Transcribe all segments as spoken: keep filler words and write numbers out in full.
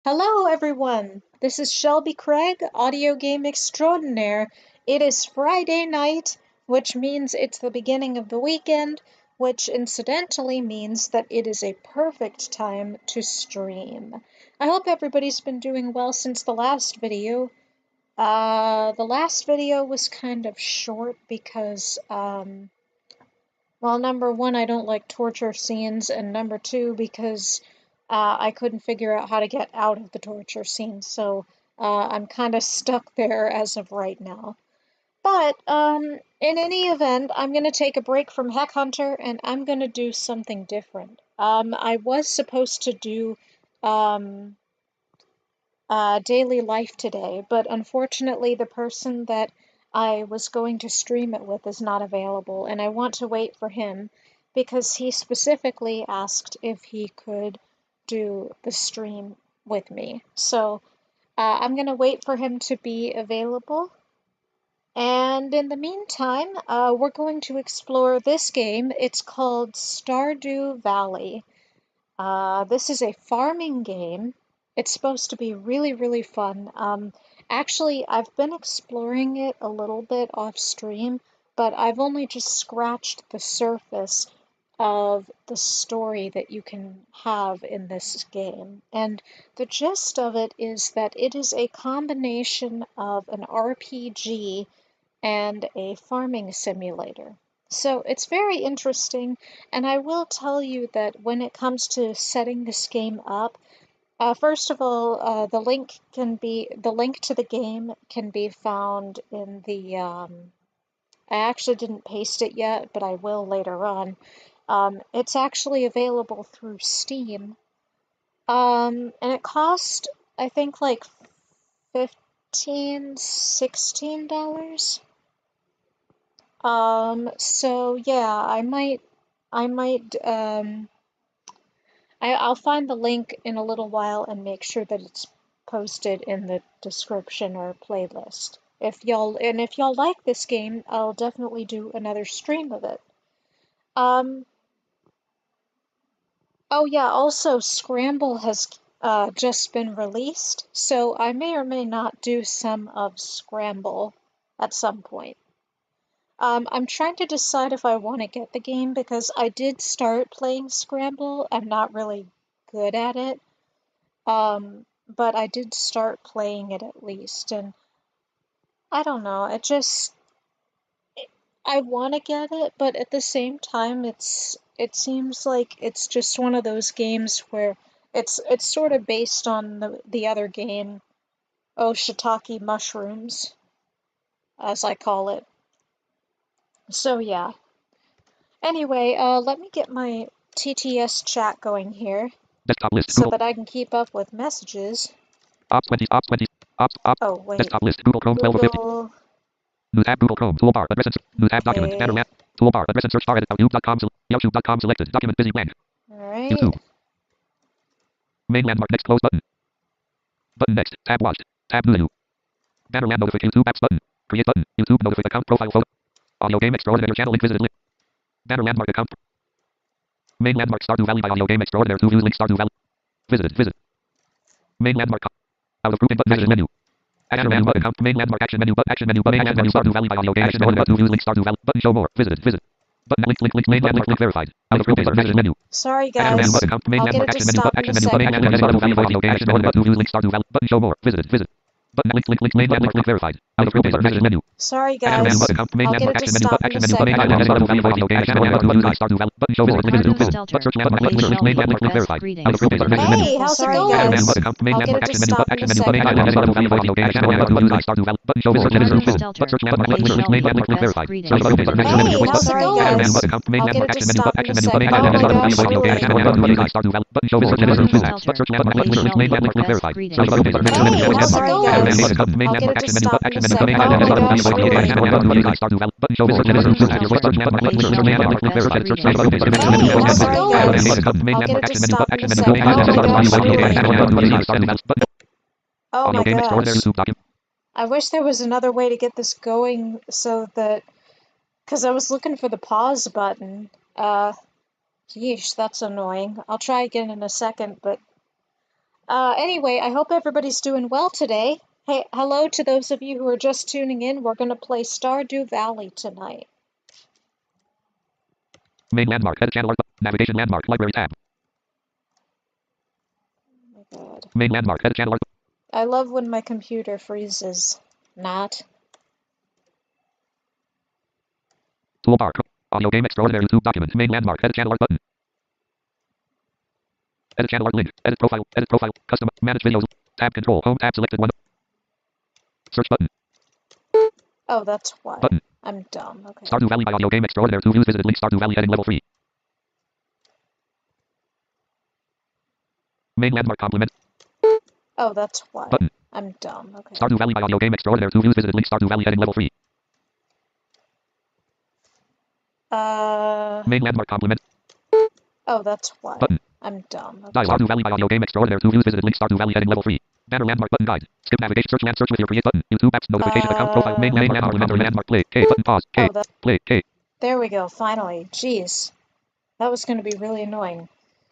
Hello, everyone. This is Shelby Craig, audio game extraordinaire. It is Friday night, which means it's the beginning of the weekend, which incidentally means that it is a perfect time to stream. I hope everybody's been doing well since the last video. Uh, the last video was kind of short because, um, well, number one, I don't like torture scenes, and number two, because uh, I couldn't figure out how to get out of the torture scene, so uh, I'm kind of stuck there as of right now. But um, in any event, I'm going to take a break from Heck Hunter, and I'm going to do something different. Um, I was supposed to do um, uh, daily life today, but unfortunately, the person that I was going to stream it with is not available, and I want to wait for him because he specifically asked if he could do the stream with me. So uh, I'm going to wait for him to be available. And in the meantime, uh, we're going to explore this game. It's called Stardew Valley. Uh, this is a farming game. It's supposed to be really, really fun. Um, actually, I've been exploring it a little bit off stream, but I've only just scratched the surface of the story that you can have in this game. And the gist of it is that it is a combination of an R P G and a farming simulator. So it's very interesting, and I will tell you that when it comes to setting this game up, uh, first of all, uh, the link can be the link to the game can be found in the. Um, I actually didn't paste it yet, but I will later on. Um, it's actually available through Steam, um, and it cost I think like fifteen, sixteen dollars. Um, so yeah, I might, I might, um, I, I'll find the link in a little while and make sure that it's posted in the description or playlist. If y'all, and if y'all like this game, I'll definitely do another stream of it. Um, oh yeah, also Scramble has uh, just been released, so I may or may not do some of Scramble at some point. Um, I'm trying to decide if I want to get the game because I did start playing Scramble. I'm not really good at it, um, but I did start playing it at least, and I don't know. It just I want to get it, but at the same time, it's it seems like it's just one of those games where it's it's sort of based on the the other game, Oh Shiitake Mushrooms, as I call it. So yeah. Anyway, uh, let me get my T T S chat going here Desktop list. so Google. that I can keep up with messages. Ops twenty. Ops twenty. Ops. Ops. Oh, wait. Desktop list. Google Chrome twelve of fifty. Google. New tab. Google Chrome. Toolbar. Address and New tab. Document. Banner Okay. map. Toolbar. Address and search bar. Edit. YouTube dot com. YouTube dot com selected. Document busy blank. Alright. YouTube. Main landmark. Next close button. Button next. Tab watched. Tab new. Banner land notification. YouTube apps button. Create button. YouTube notification account profile photo. Audio game extraordinaire channel link visited link. Banner landmark account. Main landmark Stardew Valley by Audio Game Extraordinaire to views link Stardew Valley. Visited. Visit. Main landmark. Out of grouping but visit menu. Action menu button. Account main landmark action menu but action menu but main action menu Stardew Valley by Audio Game Extraordinaire to views link Stardew Valley button show more. Visited. Visit. Button link link link main landmark link verified. Out of grouping but visit menu. Sorry, Action guys. menu button. Account main I'll get landmark it to action menu stop but in a action menu but main second. action menu Stardew Valley by Audio Game Extraordinaire to views link Stardew Valley button show more. Visited. Visit. Button link link link main landmark link verified. Out of grouping but visit menu. Sorry, Action menu guys. button. Account main I'll get landmark it to action menu stop but in a action menu but main second. landmark Stardew Valley by Audio Game Extraordinaire to views link Stardew Valley button show more. Visit. Visit. But search landmark link link main landmark link verified. Out of grouping but visit menu. Hey, how's it Sorry, going? Action guys. menu button. Account main I'll get landmark it to action menu stop but in a action menu but main second. landmark Stardew Valley by Audio Game Extraordinaire to views link Stardew Valley button show more. Visit. Visit. But search landmark link link main landmark link verified. Search button but visit menu. Hey, how's it Sorry, going? Action guys. menu button. Account main I'll get landmark it to action menu stop but in a action menu but main second. landmark Oh my Stardew Valley by gosh, Audio Game really? Extraordinaire to views link Stardew Valley button show more. Visit. Visit. But search landmark link link main landmark link verified. Search button but visit menu. Hey, how's it going? Action menu button. Account main I'll get landmark it to action menu stop but in a action menu but main second. Oh landmark my Stardew Valley gosh, by Audio Game really? Extraordinaire to views link Stardew Valley button show more. Visit. Visit. Search landmark link link main landmark link verified. Search button but visit menu. Hey, how's it going? Action menu button. Account main I'll get landmark it to action menu stop but in a action menu but main second. Oh landmark my Stardew Valley gosh, by Audio Game really? Extraordinaire to views link Stardew Valley button. Oh Audio my Game Extraordinaire gosh. YouTube document. I wish there was another way to get this going so that, because I was looking for the pause button. Uh, yeesh, that's annoying. I'll try again in a second, but Uh, anyway, I hope everybody's doing well today. Hey, hello to those of you who are just tuning in. We're going to play Stardew Valley tonight. Main landmark. Edit channel. Navigation landmark. Library tab. Oh my god. Main landmark. Edit channel. I love when my computer freezes. Not. Toolbar. Audio game extraordinary YouTube document. Main landmark. Edit channel art button. Edit channel art link. Edit profile. Edit profile. Custom. Manage videos. Tab control. Home tab selected one. Search button. Oh, that's why. Button. I'm dumb. Okay. Stardew Valley by Audio Game Extraordinaire. To views visited link. Stardew Valley heading level three. Main landmark complement. Oh, that's why. Button. I'm dumb. Okay. Stardew Valley by Audio Game Extraordinaire. To views visited link. Stardew Valley heading level three. Uh. Main landmark complement. Oh, that's why. Button. I'm dumb. Okay. Dial Stardew Valley by Audio Game Extraordinaire. To views visited link. Stardew Valley heading level three. Banner landmark button guide. Skip navigation. Search land. Search with your create button. YouTube apps notification Uh, account profile. Main, main landmark. Landmark. Landmark. Play. K button. Pause. K. Oh, that, Play. K. there we go. Finally. Jeez. That was going to be really annoying.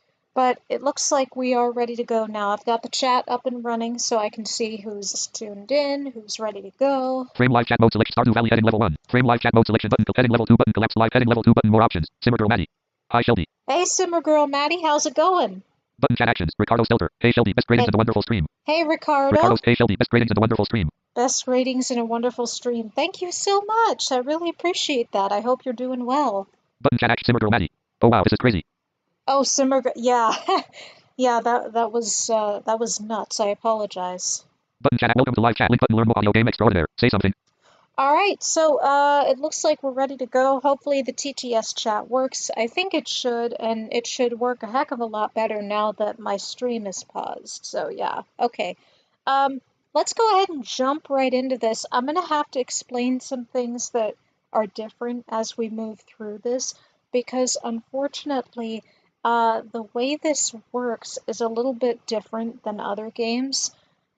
But it looks like we are ready to go now. I've got the chat up and running so I can see who's tuned in, who's ready to go. Frame live chat mode selection. Stardew Valley heading level one. Frame live chat mode selection button. Heading level two button. Collapse live heading level two button. More options. Simmer girl Maddie. Hi Shelby. Hey, Simmer Girl Maddie, how's it going? Button chat actions. Ricardo Stelter. Hey Shelby. Best ratings Hey. in the wonderful stream. Hey, Ricardo. Ricardo's. Hey Shelby. Best ratings in the wonderful stream. Best ratings in a wonderful stream. Thank you so much. I really appreciate that. I hope you're doing well. Button chat action. Simmer girl Maddie. Oh wow, this is crazy. Oh, Simmer Girl. Yeah. yeah, that that was uh, that was nuts. I apologize. Button chat. Welcome to live chat. Link button. Learn more. Audio game extraordinaire. Say something. All right, so uh, it looks like we're ready to go. Hopefully the T T S chat works. I think it should, and it should work a heck of a lot better now that my stream is paused. So yeah, okay. Um, let's go ahead and jump right into this. I'm going to have to explain some things that are different as we move through this, because unfortunately, uh, the way this works is a little bit different than other games.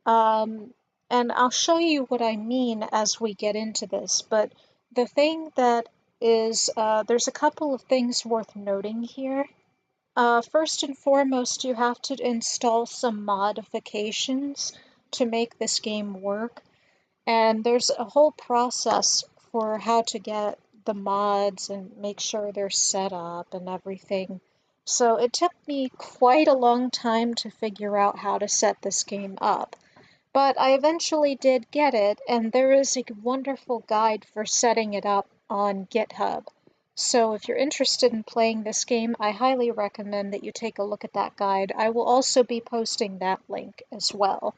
Um, And I'll show you what I mean as we get into this. But the thing that is, uh, there's a couple of things worth noting here. Uh, first and foremost, you have to install some modifications to make this game work. And there's a whole process for how to get the mods and make sure they're set up and everything. So it took me quite a long time to figure out how to set this game up. But I eventually did get it, and there is a wonderful guide for setting it up on GitHub. So if you're interested in playing this game, I highly recommend that you take a look at that guide. I will also be posting that link as well.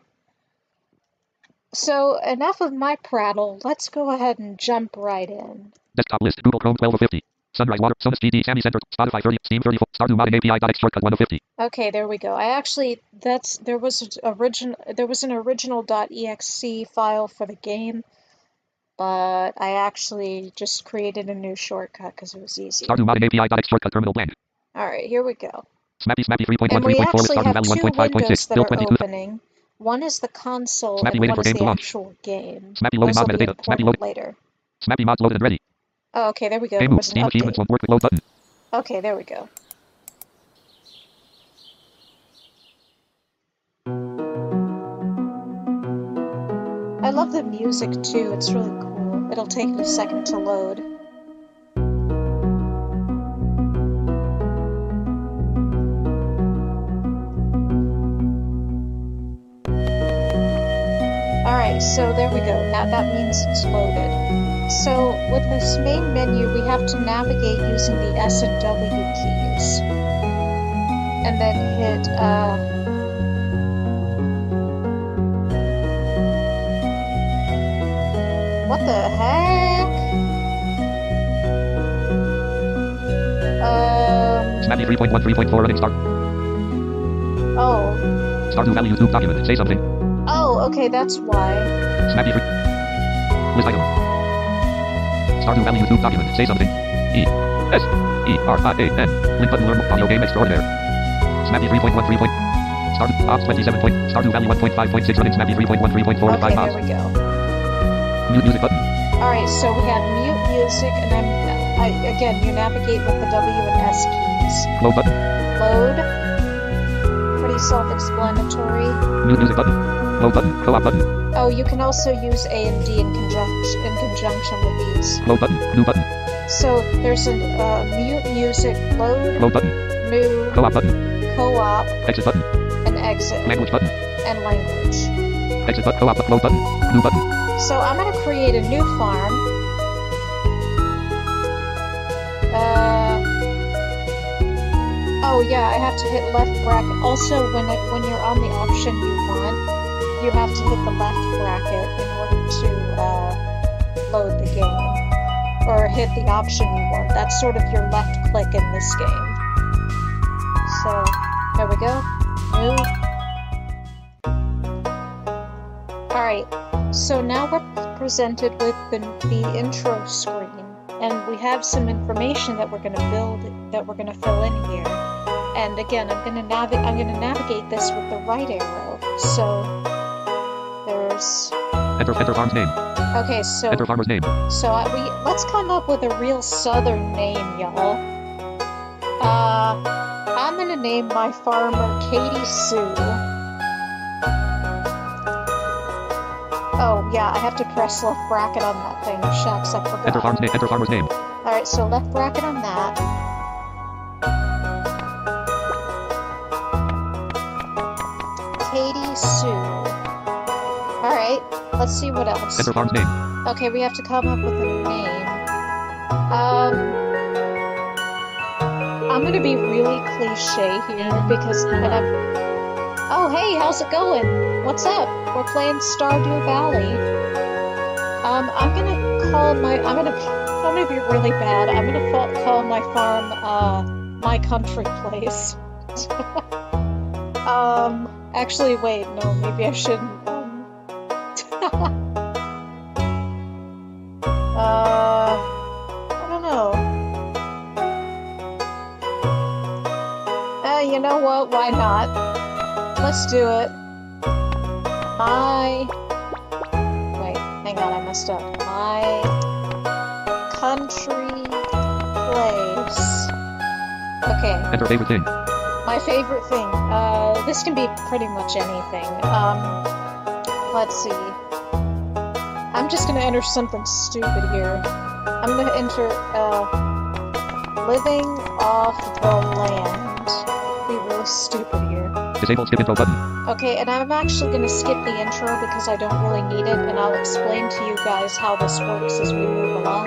So enough of my prattle, let's go ahead and jump right in. Desktop list. Google Chrome twelve of fifty. Sunrise Water. Sonus G D. Sammy Center. Spotify thirty. Steam thirty-four. Stardew Modding A P I. X shortcut one of fifty. Okay, there we go. I actually, that's, there was an original, there was an original .exe file for the game, but I actually just created a new shortcut because it was easy. Stardew Modding A P I. X shortcut terminal blank. All right, here we go. Snappy Snappy three point one And we three point four with actually Stardew have Valley two one point five point windows six. that Bill are twenty-two. opening. One is the console, Snappy and waiting one for is game the to launch. actual game. Snappy loading Those will mod be metadata. Snappy important loading. later. Snappy mods loaded and ready. Oh, okay, there we go. Game There move. was an Steam achievements update. won't work with load button. Okay, there we go. I love the music too, it's really cool. It'll take it a second to load. Alright, so there we go. Now that means it's loaded. So with this main menu, we have to navigate using the S and W keys. And then hit, uh... what the heck? Um... Snappy three point one three point four running start. Oh. Stardew Valley YouTube document. Say something. Oh, okay, that's why. Snappy three. List item. Stardew Valley YouTube document. Say something. E. S. E. R. I. A. N. Link button. Learn more. Audio game extraordinaire. Snappy three point one three. Stardew Ops twenty-seven. Point. Stardew Valley one point five point six running. Snappy three point one three point four with Okay, five there mods. we go. Mute music button. Alright, so we have mute music, and then, I, again, you navigate with the W and S keys. Load button. Load. Pretty pretty self-explanatory. New music button. Load button. Co-op button. Oh, you can also use A and D in conjunction in conjunction with these. Load button. New button. So there's a uh, mute music, load, Load button. new, Co-op button. co-op, Exit button. and exit, Language button. and language. Exit button. Co-op. Load button. New button. So I'm gonna create a new farm. Uh, oh yeah, I have to hit left bracket. Also, when it, when you're on the option you want, you have to hit the left bracket in order to uh, load the game. Or hit the option you want. That's sort of your left click in this game. So, there we go. New. Alright, so now we're presented with the, the intro screen. And we have some information that we're going to build, that we're going to fill in here. And again, I'm going to navi- I'm going to navigate this with the right arrow. So, there's... Enter, enter farm's name. Okay, so... Enter farmer's name. So uh, we let's come up with a real southern name, y'all. Uh, I'm gonna name my farmer Katie Sue. Oh yeah, I have to press left bracket on that thing. Shucks, I forgot. Enter farm's name. Enter farmer's name. All right, so left bracket on that. Katie Sue. All right, let's see what else. Enter farm's name. Okay, we have to come up with a name. Um, I'm gonna be really cliche here because and I'm. Oh, hey, how's it going? What's up? We're playing Stardew Valley. Um, I'm gonna call my. I'm gonna. I'm gonna be really bad. I'm gonna fa- call my farm, uh, my country place. um, actually, wait, no, maybe I shouldn't. Um, Uh, I don't know. Uh, you know what? Why not? Let's do it. My... Wait, hang on, I messed up. My country place. Okay. Enter favorite thing. My favorite thing. Uh, this can be pretty much anything. Um, let's see. I'm just gonna enter something stupid here. I'm gonna enter, uh, living off the land. Be really stupid here. Disable skip intro button. Okay, and I'm actually gonna skip the intro because I don't really need it, and I'll explain to you guys how this works as we move along.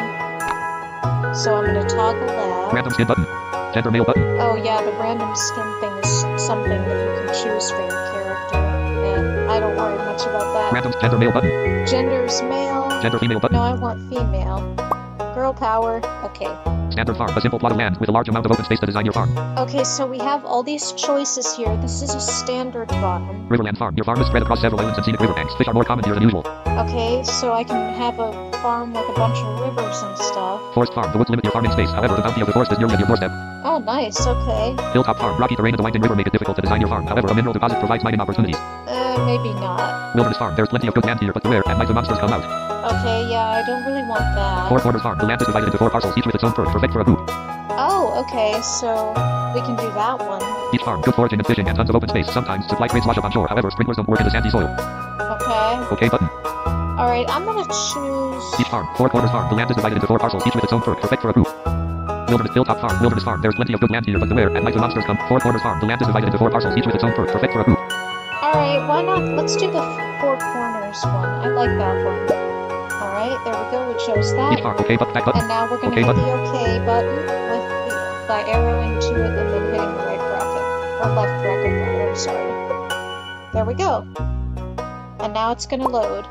So I'm gonna toggle that. Random skin button. Gender male button. Oh yeah, the random skin thing is something that you can choose for your character, and I don't worry much about that. Random gender male button. Gender's male. Gender female button. No, I want female. Girl power. Okay. Standard farm. A simple plot of land with a large amount of open space to design your farm. Okay, so we have all these choices here. This is a standard farm. Riverland farm. Your farm is spread across several islands and scenic riverbanks. Fish are more common here than usual. Okay, so I can have a farm with a bunch of rivers and stuff. Forest farm. The woods limit your farming space. However, the bounty of the forest is nearly at your doorstep. Oh, nice. Okay. Hilltop farm. Rocky terrain and the winding river make it difficult to design your farm. However, a mineral deposit provides mining opportunities. Uh, maybe not. Wilderness farm. There's plenty of good land here, but beware, at night the monsters come out. Okay, yeah, I don't really want that. Four Corners farm. The land is divided into four parcels, each with its own perk, perfect for a group. Oh, okay, so we can do that one. Each farm. Good foraging and fishing and tons of open space. Sometimes supply crates wash up on shore. However, sprinklers don't work in the sandy soil. Okay. Okay button. Alright, I'm gonna choose... Each farm. Four Corners farm. The land is divided into four parcels, each with its own perk, perfect for a group. Wilderness Hilltop farm. Wilderness farm. There's plenty of good land here, but beware, at night the monsters come. Four Corners farm. The land is divided into four parcels, each with its own perk, perfect for a group. Alright, why not? Let's do the Four Corners one. I like that one. Alright, there we go. We chose that. Each farm. Okay, but back button. And now we're gonna Okay hit button. the OK button with the, by arrowing to it and then hitting the right bracket. Or left bracket, rather. I'm sorry. There we go. And now it's gonna load.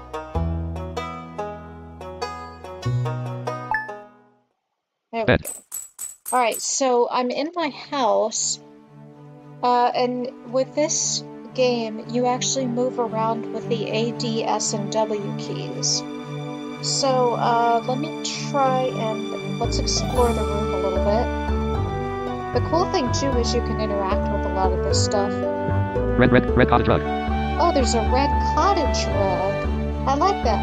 There we Bed. go. Alright, so I'm in my house. Uh, and with this game, you actually move around with the A, D, S, and W keys. So, uh, let me try and let's explore the room a little bit. The cool thing, too, is you can interact with a lot of this stuff. Red, red, red cottage rug. Oh, there's a red cottage rug. I like that.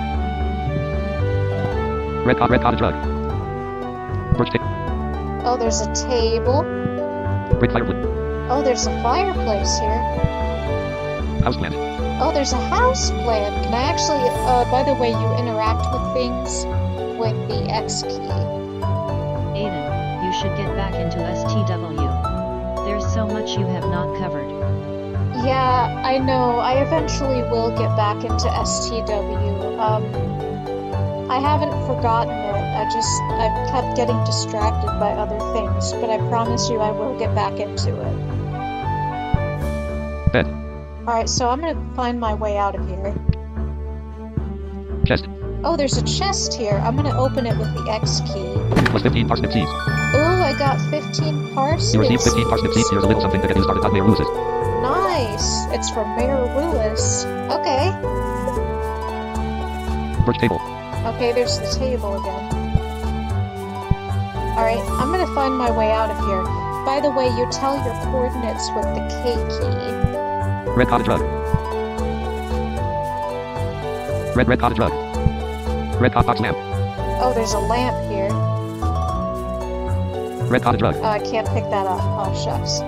Red, co- red cottage rug. Birch table. Oh, there's a table. Brick fireplace. Oh, there's a fireplace here. Houseplant. Oh, there's a house plant. Can I actually, uh, by the way, you interact with things with the X key. Aiden, you should get back into S T W. There's so much you have not covered. Yeah, I know. I eventually will get back into S T W. Um, I haven't forgotten it. I just, I've kept getting distracted by other things, but I promise you I will get back into it. Bed. Alright, so I'm gonna find my way out of here. Chest. Oh, there's a chest here. I'm gonna open it with the X key. Plus fifteen parsnip seeds. Ooh, I got fifteen parsnips. You received fifteen parsnip seeds. Here's a little something to get you started. Mayor loses. Nice. It's from Mayor Lewis. Okay. Bridge table. Okay, there's the table again. Alright, I'm gonna find my way out of here. By the way, you tell your coordinates with the K key. Red cottage rug. Red red cottage rug. Red hot box lamp. Oh, there's a lamp here. Red cottage rug. Oh, I can't pick that up. Oh, shucks.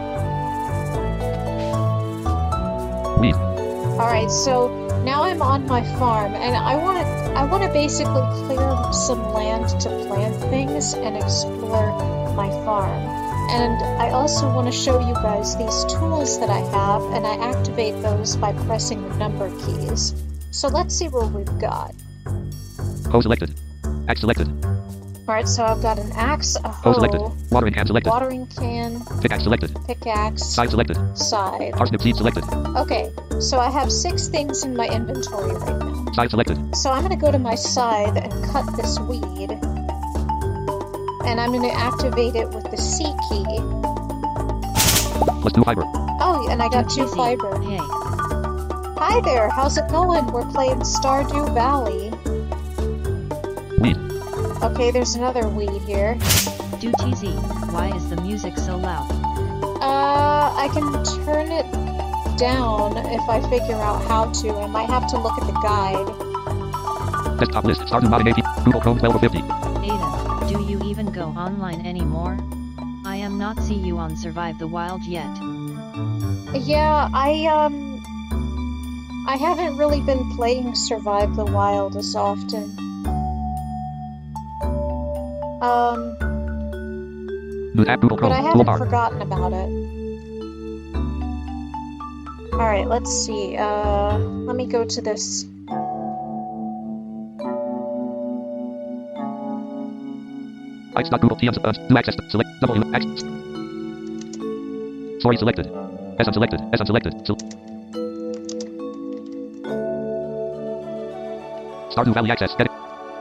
Weed. Alright, so now I'm on my farm, and I want to I want to basically clear some land to plant things and explore my farm. And I also want to show you guys these tools that I have, and I activate those by pressing the number keys. So let's see what we've got. Hoe selected. Axe selected. Alright, so I've got an axe, a Hoe selected. hoe, Watering can selected. watering can, Pickaxe selected. pickaxe, Side selected. side. Parsnip seed selected. Okay, so I have six things in my inventory right now. Side selected. So I'm going to go to my scythe and cut this weed. And I'm going to activate it with the C key. Plus two fiber. Oh, and I got two Easy. fiber. Hey, Hi there, how's it going? We're playing Stardew Valley. Weed. Okay, there's another weed here. do T Z, why is the music so loud? Uh, I can turn it down if I figure out how to. I might have to look at the guide. Desktop list. Stardew modding A P. Google Chrome twelve fifty. Aiden, do you even go online anymore? I am not see you on Survive the Wild yet. Yeah, I, um... I haven't really been playing Survive the Wild as often. Um... New tab. Google But Chrome. I haven't Toolbar. forgotten about it. Alright, let's see. Uh, let me go to this. X. Google T M. Uh, new access. Select. W. X. Sorry selected. S unselected. S unselected. Sel Stardew Valley access. Edit.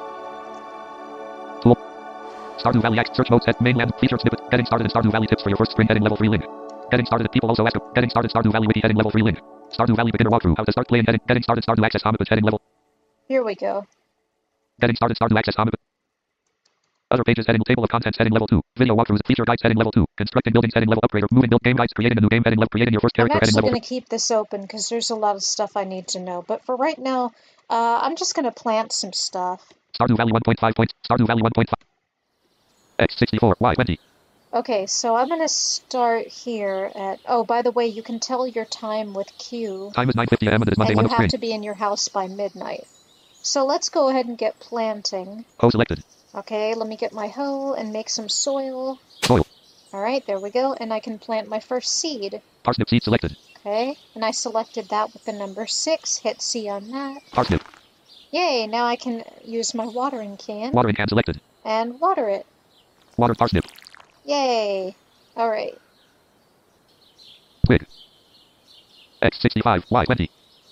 Tool. Stardew Valley access. Search mode set. Mainland. Featured snippet. Getting started in Stardew Valley tips for your first spring. Heading level three link. Getting started. People also ask. Getting started. Stardew Valley wiki. Heading level three link. Stardew Valley beginner walkthrough. How to start playing. Heading. Getting started. Stardew access. Homipage. Heading level. Here we go. Getting started. Stardew access. Homipage. Other pages. Heading. Table of contents. Heading level two. Video walkthroughs. Feature guides. Heading level two. Constructing buildings. Heading level upgrader. Moving build game guides. Creating a new game. Heading level. Creating your first I'm character. Heading actually level. going to keep this open because there's a lot of stuff I need to know. But for right now, uh, I'm just going to plant some stuff. Stardew Valley one point five point. Stardew Valley one point five. X sixty-four. Y twenty. Okay, so I'm going to start here at... Oh, by the way, you can tell your time with Q. Time is nine fifty a m and it is Monday And one you of spring. have to be in your house by midnight. So let's go ahead and get planting. Hoe selected. Okay, let me get my hoe and make some soil. Soil. Alright, there we go. And I can plant my first seed. Parsnip seed selected. Okay, and I selected that with the number six. Hit C on that. Parsnip. Yay, now I can use my watering can Watering can selected. and water it. Water parsnip. Yay! Alright. Twig. X sixty-five. Y twenty.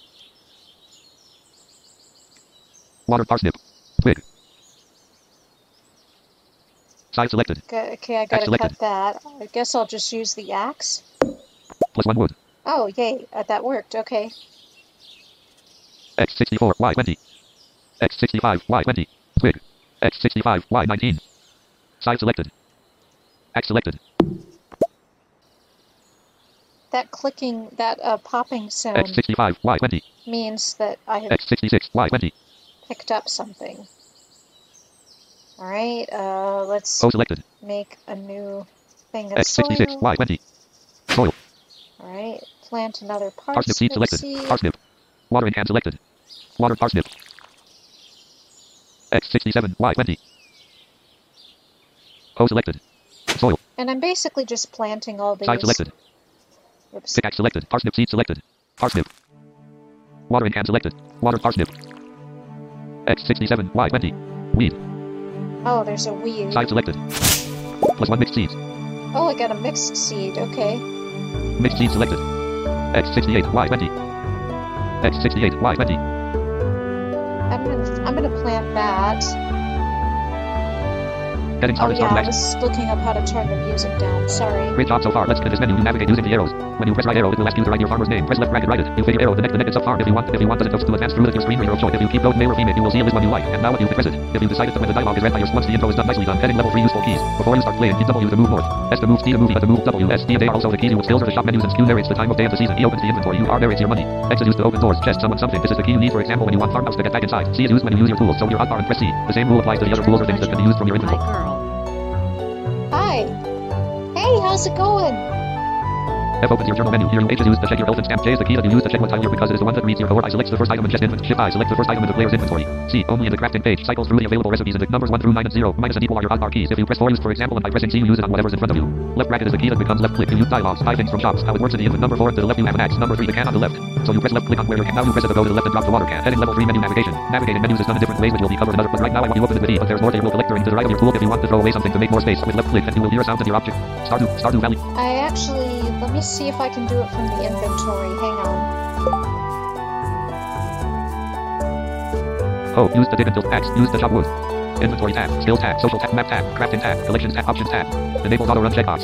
Water parsnip. Twig. Size selected. Okay, okay, I gotta selected. cut that. I guess I'll just use the axe. Plus one wood. Oh, yay, uh, that worked, okay. X sixty-four. Y twenty. X sixty-five. Y twenty. Twig. X sixty-five. Y nineteen. Size selected. X selected. That clicking, that uh, popping sound X sixty-five. Y twenty. means that I have X sixty-six. Y twenty. picked up something. Alright, uh, let's O selected. make a new thing of X sixty-six. soil. Y twenty. Soil. Alright, plant another Parsnip seed parsnip selected. seed. Parsnip. Watering can selected. Water parsnip. X sixty-seven, Y twenty. O selected. Soil. And I'm basically just planting all these. Side selected. Oops. Pickaxe selected. Parsnip seed selected. Parsnip. Watering can selected. Water parsnip. X sixty-seven, Y twenty. Weed. Oh, there's a weed. Side selected. Plus one mixed seeds. Oh, I got a mixed seed. Okay. Mixed seed selected. X sixty-eight, Y twenty. X sixty-eight, Y twenty. I'm gonna, I'm gonna plant that. Getting Oh started. yeah, Start I next. was looking up how to turn the music down. Sorry. Great job so far. Let's spin this menu. You navigate using the arrows. When you press right arrow, it will ask you to write your farmer's name. Press left bracket, write it. You fill your arrow. The next, the next is sub-farm. If you want, if you want the to advance through it, your screen reader of choice. If you keep goat male or female, you will see a list one you like. And now what you can press it. If you decided that when the dialogue is read by your once the intro is done nicely done. Heading level three useful keys. Before you start playing, hit W to move north. S to move, T to move, E to move, W, S, D and A are also the keys you will skills or the shop menus and Q narrates the time of day of the season. E opens the inventory. U R narrates your money. X is used to open doors, chest, someone, something. This is the key you need, for example, when you want farmhouse to get back inside. C is used when you use your tools. So your hotbar and press C. The same rule applies to the other tools or things that can be used from your Hi inventory. girl. Hi. Hey, how's it going? F opens your journal menu. Here you H is used to check your elephant stamp. J is the key that you use to check what tile you're because it is the one that reads your code. I selects the first item in chest inventory. Shift I selects the first item in the player's inventory. C only in the crafting page. Cycles through the available recipes and the numbers one through nine and zero. Minus and equal are your hotbar keys. If you press four used for example and by pressing C you use it on whatever's in front of you. Left bracket is the key that becomes left click. You use dialogues. Buy things from shops. How it works in the input. Number four to the left you have an axe. Number three the can on the left. So you press left click on where your can. Now you press it to go to the left and drop the water can. Heading level three menu navigation. Navigating menus is done in different ways which will be covered in other. But right now I want you open it with E. But there's more that you will collect during to the right of your tool if you want to throw away something to make more space. With left click and you will hear a sound in your object. Stardew. Stardew Valley. I actually, let me see if I can do it from the inventory. Hang on. Oh, use the dig until axe. Use the chop wood. Inventory tab. Skills tab. Social tab. Map tab. Crafting tab. Collections tab. Options tab. Enable auto run checkbox.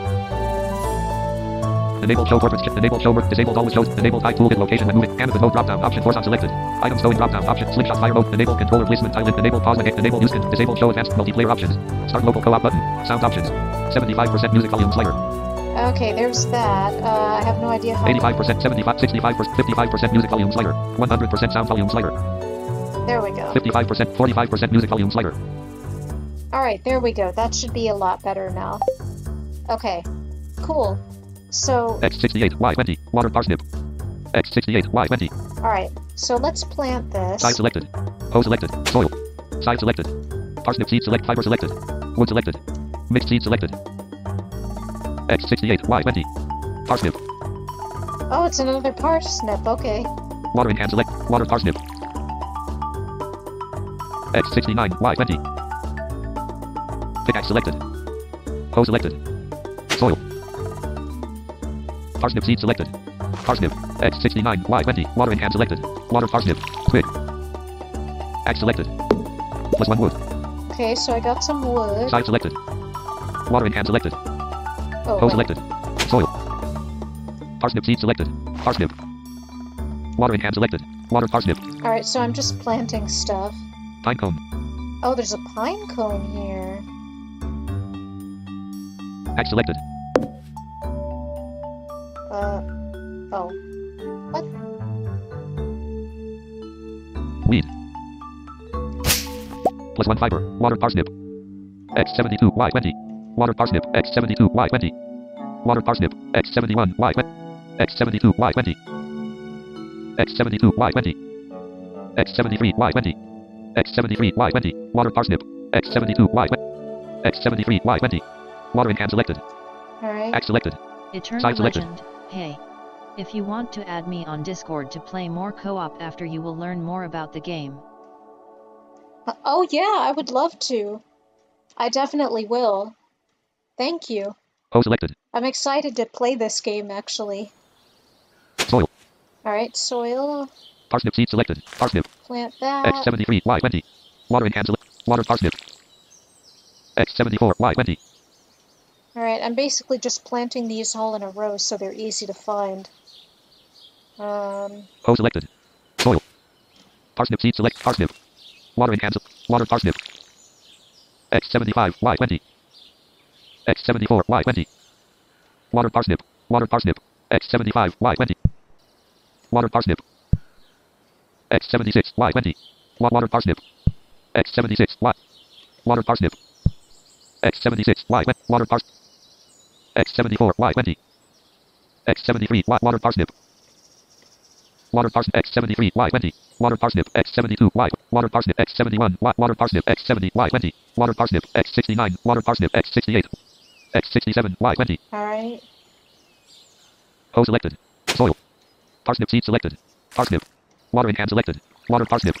Enable show portraits. Enable show work. Disabled always shows. Enable type toolkit location when moving. Canvas mode drop down. Option force unselected. Item stowing drop down. Option slingshot fire mode. Enable controller placement tile. Enable pause and enable use. Disable show advanced multiplayer options. Start local co-op button. Sound options. seventy-five percent music volume slider. Okay, there's that. Uh, I have no idea how. eighty-five percent, seventy-five, sixty-five percent, fifty-five percent music volume slider. one hundred percent sound volume slider. There we go. fifty-five percent, forty-five percent music volume slider. Alright, there we go. That should be a lot better now. Okay, cool. So, X sixty-eight, Y twenty, water parsnip. X sixty-eight, Y twenty, alright, so let's plant this. side selected. O selected, soil. Side selected. Parsnip seed select, fiber selected. Wood selected. Mixed seed selected. X sixty-eight, Y twenty, parsnip. Oh, it's another parsnip, okay. Watering can select, water parsnip. X sixty-nine, Y twenty. Pickaxe selected. O selected. Soil. Parsnip seed selected. Parsnip. X sixty-nine, Y twenty. Watering can selected. Water parsnip. Twig. Axe selected. Plus one wood. Okay, so I got some wood. Side selected. Watering can selected. Oh, O wait. selected. Soil. Parsnip seed selected. Parsnip. Watering can selected. Water parsnip. Alright, so I'm just planting stuff. Pine cone. Oh, there's a pine cone here. Axe selected. Uh, oh. What? Weed. Plus one fiber. Water parsnip. X seventy-two, Y twenty. Water parsnip. X seventy-two, Y twenty. Water parsnip. X seventy-one, Y twenty. X seventy-two, Y twenty. X seventy-two, Y twenty. X seventy-three, Y twenty. X seventy-three, Y twenty. Water parsnip. X seventy-two, Y twenty. X seventy-three, Y twenty. Watering can selected. Alright. Axe selected. Eternal Side selected. Legend, hey. If you want to add me on Discord to play more co-op after, you will learn more about the game. Uh, oh, yeah, I would love to. I definitely will. Thank you. O selected. I'm excited to play this game, actually. Soil. Alright, soil. Parsnip seed selected. Parsnip. Plant X that. seventy-three, Y twenty. Watering can select. Water parsnip. X seventy-four, Y twenty. Alright, I'm basically just planting these all in a row so they're easy to find. Um, O selected. Soil. Parsnip seed select. Parsnip. Watering can select. Water parsnip. X seventy-five, Y twenty. X seventy-four, Y twenty. Water parsnip. Water parsnip. X seventy-five, Y twenty. Water parsnip. X seventy-six, Y twenty. Wa- Water parsnip. X seventy-six, Y. Water parsnip. X seventy-six, Y twenty. Water parsnip. X seventy-four, Y twenty. X seventy-three, Y, water parsnip. Water parsnip, X seventy-three, Y, twenty. Water parsnip, X seventy-two, Y, water parsnip, X seventy-one, Y, water parsnip, X seventy, Y, twenty. Water parsnip, X sixty-nine, water parsnip, X sixty-eight. X sixty-seven, Y, twenty. Alright. O selected. Soil. Parsnip seed selected. Parsnip. Watering can selected. Water parsnip.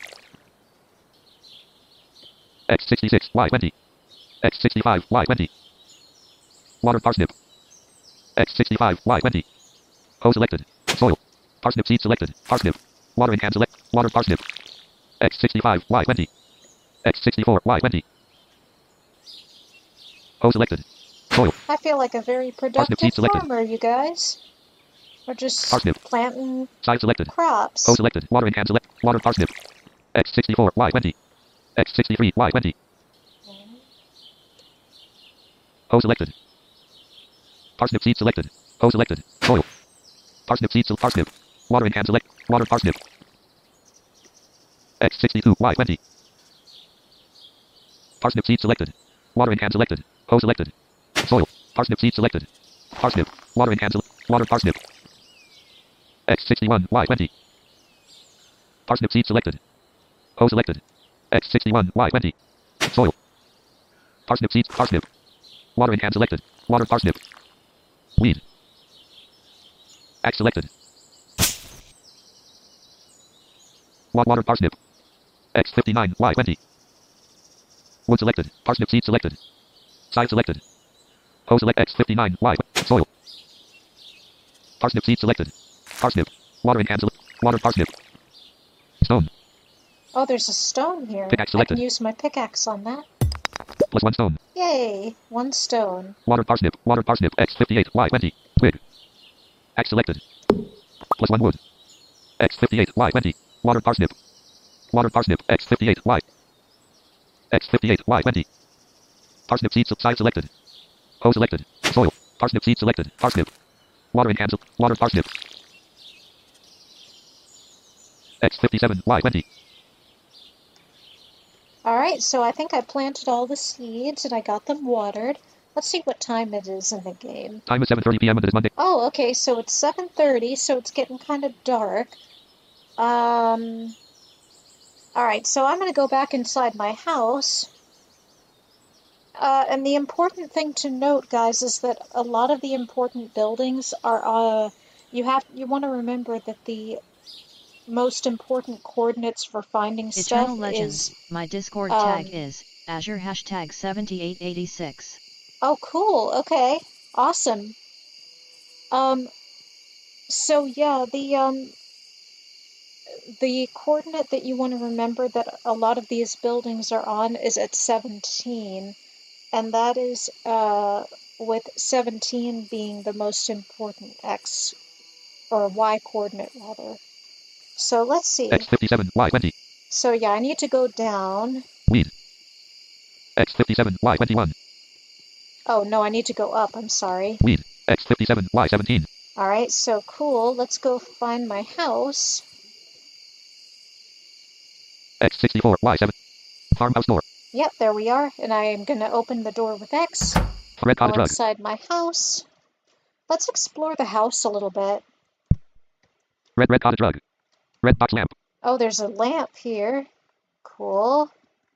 X sixty-six, Y, twenty. X sixty-five, Y, twenty. Water parsnip. X sixty-five, Y, twenty. O selected. Soil. Parsnip seed selected. Parsnip. Watering can select. Water parsnip. X sixty-five, Y, twenty. X sixty-four, Y, twenty. O selected. Soil. I feel like a very productive seed selected. farmer, you guys. We're just Parsnip. planting Size selected. crops. O selected. Watering can select. Water parsnip. X sixty-four, Y, twenty. X sixty-three, Y, twenty. O selected. Parsnip seed selected. O selected. Soil. Parsnip seed selected. Parsnip. Watering can select. Water parsnip. X sixty-two, Y, twenty. Parsnip seed selected. Watering can selected. O selected. Soil. Parsnip seed selected. Parsnip. Watering can select. Water parsnip. X sixty-one, Y, twenty. Parsnip seed selected. O selected. X sixty-one, Y, twenty. Soil. Parsnip seeds. Parsnip. Watering can selected. Water parsnip. Weed. X selected. Wa- Water parsnip. X fifty-nine, Y, twenty. Wood selected. Parsnip seed selected. Size selected. O select X fifty-nine, Y. Soil. Parsnip seed selected. Parsnip. Watering can select. Water parsnip. Stone. Oh, there's a stone here. Pickaxe I selected. can use my pickaxe on that. Plus one stone. Yay! One stone. Water parsnip. Water parsnip. X fifty-eight, Y, twenty. Twig. X selected. Plus one wood. X fifty-eight, Y, twenty. Water parsnip. Water parsnip. X fifty-eight, Y. X fifty-eight, Y, twenty. Parsnip seed size selected. O selected. Soil. Parsnip seed selected. Parsnip. Watering can. Water parsnip. X fifty-seven, Y, twenty. Alright, so I think I planted all the seeds and I got them watered. Let's see what time it is in the game. Time is seven thirty p.m. and it is Monday. Oh, okay, so it's seven thirty, so it's getting kind of dark. Um, alright, so I'm going to go back inside my house. Uh, and the important thing to note, guys, is that a lot of the important buildings are, uh, you have, you want to remember that the most important coordinates for finding Eternal stuff Legends, is... my Discord um, tag is Azure hashtag seventy-eight eighty-six. Oh, cool. Okay. Awesome. Um, so yeah, the, um, the coordinate that you want to remember that a lot of these buildings are on is at seventeen, and that is, uh, with seventeen being the most important X, or Y coordinate, rather. So let's see. X fifty-seven, Y, twenty. So yeah, I need to go down. Weed. X fifty-seven, Y, twenty-one. Oh, no, I need to go up. I'm sorry. Weed. X fifty-seven, Y, seventeen. Alright, so cool. Let's go find my house. X sixty-four, Y, seven. Farmhouse door. Yep, there we are. And I am going to open the door with X. Red Go cottage rug. inside my house. Let's explore the house a little bit. Red red cottage rug. Red box lamp. Oh, there's a lamp here. Cool.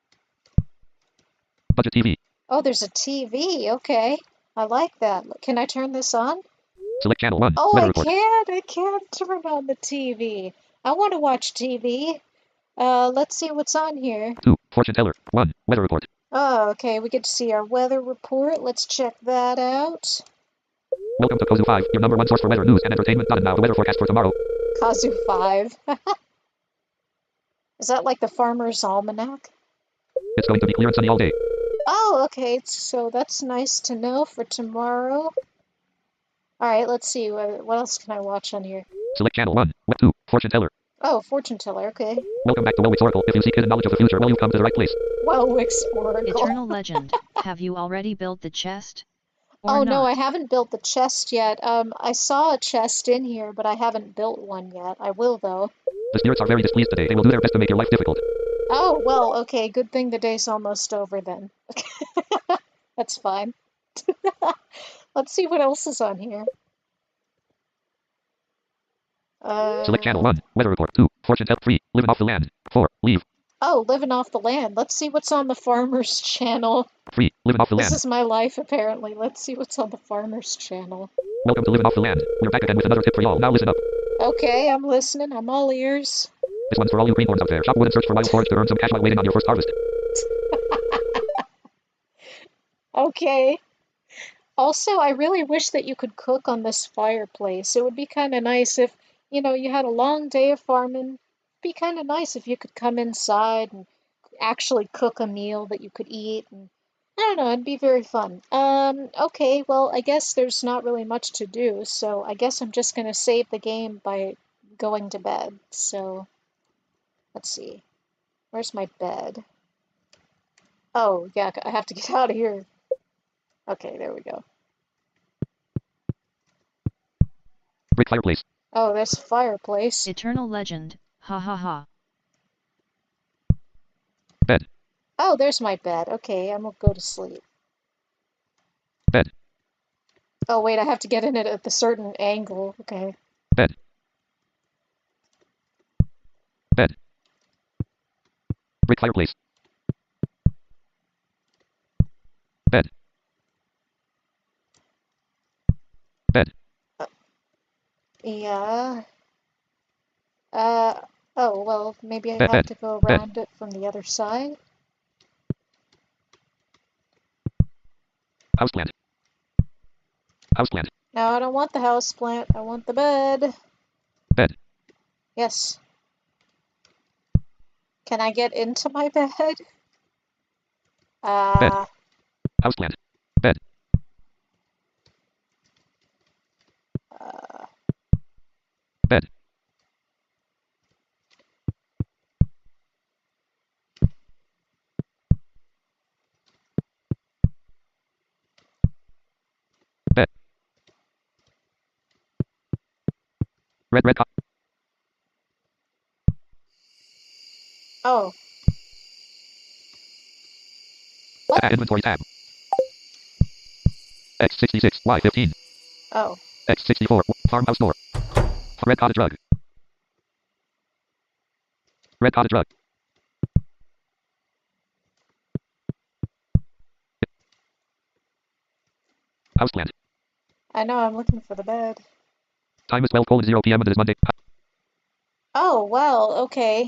Budget T V. Oh, there's a T V. Okay. I like that. Can I turn this on? Select channel one. Oh, Weather I report. can. I can turn on the T V. I want to watch T V. Uh, let's see what's on here. two. Fortune teller. one. Weather report. Oh, okay. We get to see our weather report. Let's check that out. Welcome to Kozu five, your number one source for weather news and entertainment. And now the weather forecast for tomorrow. Kazu five. Is that like the Farmer's Almanac? It's going to be clear and sunny all day. Oh, okay. So that's nice to know for tomorrow. Alright, let's see. What what else can I watch on here? Select channel one. Web two. Fortune teller. Oh, fortune teller. Okay. Welcome back to Welwick's Oracle. If you seek hidden knowledge of the future, well, you've come to the right place. Welwick's Oracle. Eternal Legend, have you already built the chest? Or Oh, not? no, I haven't built the chest yet. Um, I saw a chest in here, but I haven't built one yet. I will, though. The spirits are very displeased today. They will do their best to make your life difficult. Oh, well, okay. Good thing the day's almost over then. That's fine. Let's see what else is on here. Uh, Select channel one. Weather report. two. Fortune tell. three. Living off the land. four. Leave. Oh, living off the land. Let's see what's on the farmer's channel. three. Living off the This land. is my life, apparently. Let's see what's on the farmer's channel. Welcome to Living off the land. We're back again with another tip for y'all. Now listen up. Okay, I'm listening. I'm all ears. This one's for all you greenhorns out there. Chop wood and search for wild forage to earn some cash while waiting on your first harvest. Okay. Also, I really wish that you could cook on this fireplace. It would be kind of nice if, you know, you had a long day of farming. It'd be kind of nice if you could come inside and actually cook a meal that you could eat. And I don't know, it'd be very fun. Um, okay, well, I guess there's not really much to do, so I guess I'm just going to save the game by going to bed. So, let's see. Where's my bed? Oh, yeah, I have to get out of here. Okay, there we go. Brick fireplace. Oh, there's a fireplace. Eternal legend, ha ha ha. Bed. Oh, there's my bed. Okay, I'm gonna go to sleep. Bed. Oh, wait, I have to get in it at a certain angle. Okay. Bed. Bed. Brick fireplace. Bed. Bed. Yeah. Uh, oh, well, maybe I Bed, have bed, to go bed. around it from the other side. Houseplant. Houseplant. No, I don't want the house plant. I want the bed. Bed. Yes. Can I get into my bed? Uh, Houseplant. Bed. uh, Bed. Bed. Red, red, co- oh. Add inventory tab. X sixty-six, Y fifteen, Oh. X sixty-four, farmhouse door. Red cottage rug. Red cottage rug. Houseplant. I know, I'm looking for the bed. Time is twelve colon zero p m and it is Monday. Oh, well, okay.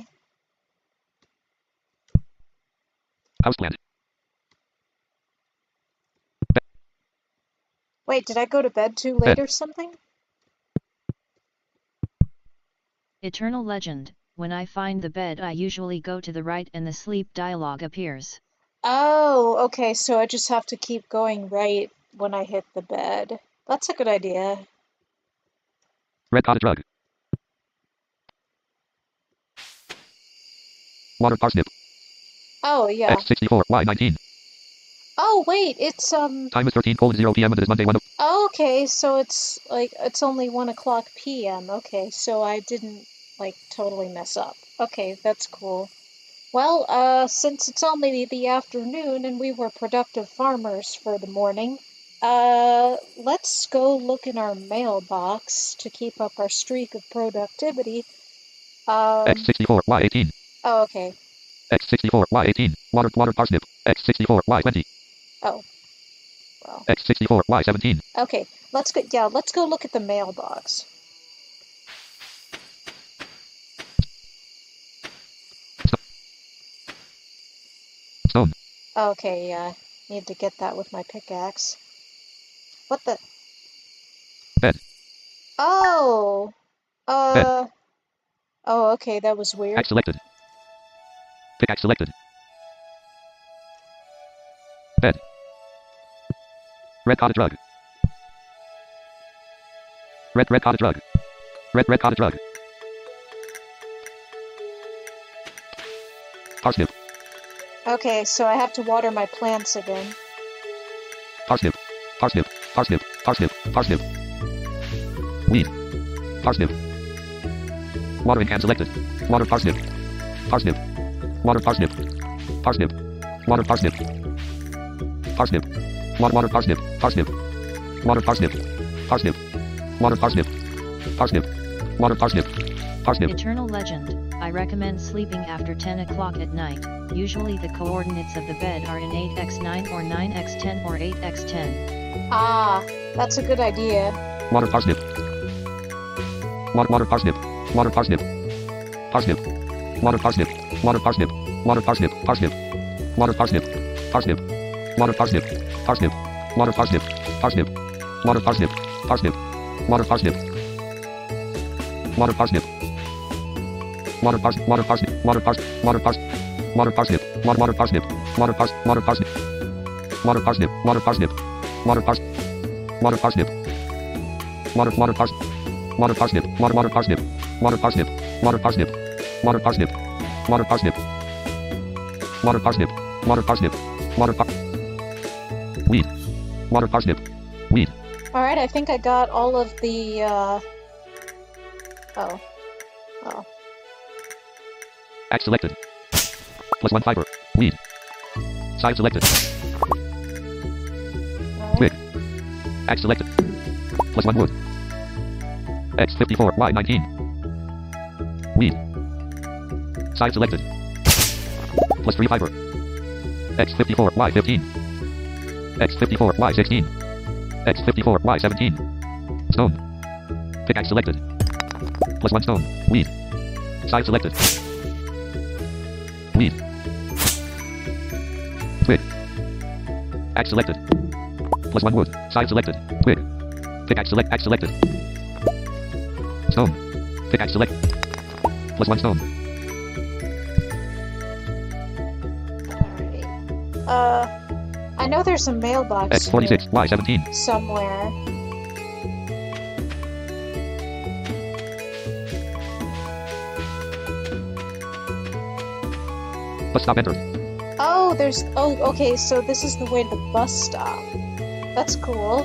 Houseplant. Wait, did I go to bed too late or something? Eternal legend, when I find the bed I usually go to the right and the sleep dialog appears. Oh, okay, so I just have to keep going right when I hit the bed. That's a good idea. Red cottage rug. Water parsnip. Oh, yeah. X sixty-four, Y nineteen. Oh, wait, it's, um... Time is thirteen colon zero p m and it is Monday one. Oh, okay, so it's, like, it's only one o'clock p m Okay, so I didn't, like, totally mess up. Okay, that's cool. Well, uh, since it's only the afternoon and we were productive farmers for the morning, uh, let's go look in our mailbox to keep up our streak of productivity. Um, X sixty-four, Y eighteen. oh, okay. X sixty-four, Y eighteen. Water, water parsnip. X sixty-four, Y twenty. Oh, well. X sixty-four, Y seventeen. Okay, let's go, yeah, let's go look at the mailbox. Stone. Okay, yeah, need to get that with my pickaxe. What the? Bed. Oh! Uh... Oh, okay, that was weird. Axe selected. Pickaxe selected. Bed. Red cottage rug. Red, red cottage rug. Red, red cottage rug. Parsnip. Okay, so I have to water my plants again. Parsnip. Parsnip. Parsnip. Parsnip. Parsnip. Weed. Parsnip. Watering can selected. Water parsnip. Parsnip. Water parsnip. Parsnip. Water parsnip. Parsnip. Water, water parsnip. Parsnip. Water parsnip. Parsnip. Water parsnip. Parsnip. Water parsnip. Parsnip. Eternal legend, I recommend sleeping after ten o'clock at night. Usually the coordinates of the bed are in eight by nine or nine by ten or eight by ten. Ah, that's a good idea. Water parsnip. Water, water parsnip. Water parsnip. Parsnip. Water parsnip. Water parsnip. Water parsnip. Parsnip. Water parsnip. Parsnip. Water parsnip. Parsnip. Water parsnip. Parsnip. Water parsnip. Parsnip. Water parsnip. Water parsnip. Water parsnip. Water parsnip. Water parsnip. Water parsnip. Water parsnip. Water water parsnip. Water pars. Water parsnip. Water parsnip. Water parsnip. Water pars. Water parsnip. Water water pars. Water parsnip. Water water parsnip. Water parsnip. Water parsnip. Water parsnip. Water parsnip. Water parsnip. Water parsnip. Water par. Weed. Water parsnip. Weed. Alright, I think I got all of the, uh... Oh. Oh. Act selected. Plus one fiber. Weed. Side selected. Twig. Act selected. Plus one wood. X fifty-four, Y nineteen. Weed. Side selected. Plus three fiber. X fifty-four, Y fifteen. X fifty-four, Y sixteen. X fifty-four, Y seventeen. Stone. Pickaxe selected. Plus one stone. Weed. Side selected. Weed. Twig. Axe selected. Plus one wood. Side selected. Twig. Pickaxe select. Axe selected. Stone. Pickaxe select. Plus one stone. Alright. Uh, I know there's a mailbox X forty-six, here Y seventeen. somewhere. Bus stop entered. Oh, there's... Oh, okay, so this is the way to the bus stop. That's cool.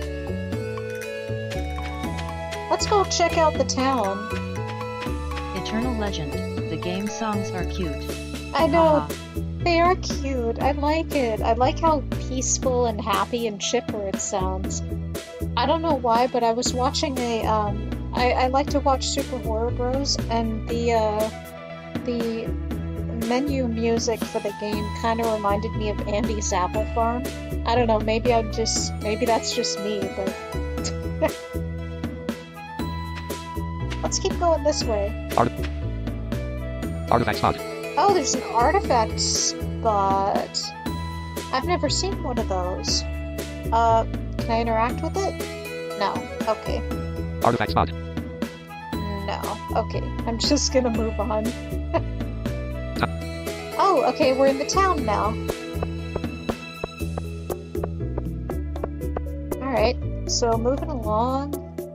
Let's go check out the town. Eternal legend, the game songs are cute. I know, Haha. they are cute. I like it. I like how peaceful and happy and chipper it sounds. I don't know why, but I was watching a, um... I, I like to watch Super Horror Bros, and the, uh... the menu music for the game kind of reminded me of Andy's Apple Farm. I don't know, maybe I'm just... maybe that's just me, but... Let's keep going this way. Art- Artifact spot. Oh, there's an artifact spot. I've never seen one of those. Uh, can I interact with it? No. Okay. Artifact spot. No. Okay. I'm just gonna move on. Oh, okay, we're in the town now. Alright, so moving along.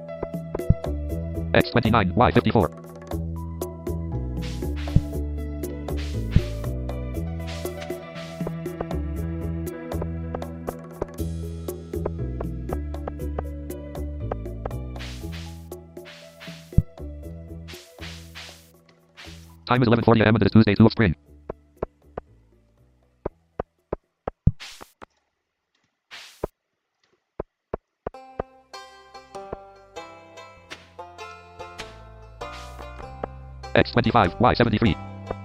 X twenty-nine, Y fifty-four. Time is eleven forty a m and it is Tuesday, two of spring. X twenty-five, Y seventy-three.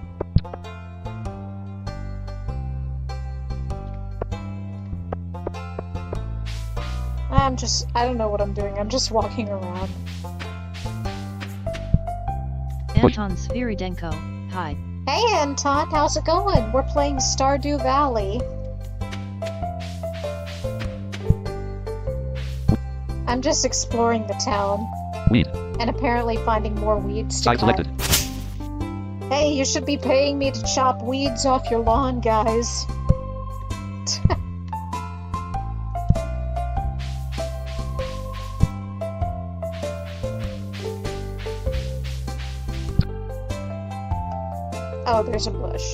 I'm just, I don't know what I'm doing. I'm just walking around. Anton Sviridenko, hi. Hey Anton, how's it going? We're playing Stardew Valley. I'm just exploring the town. Weed. And apparently finding more weeds to Side cut. selected. Hey, you should be paying me to chop weeds off your lawn, guys. Oh, there's a bush.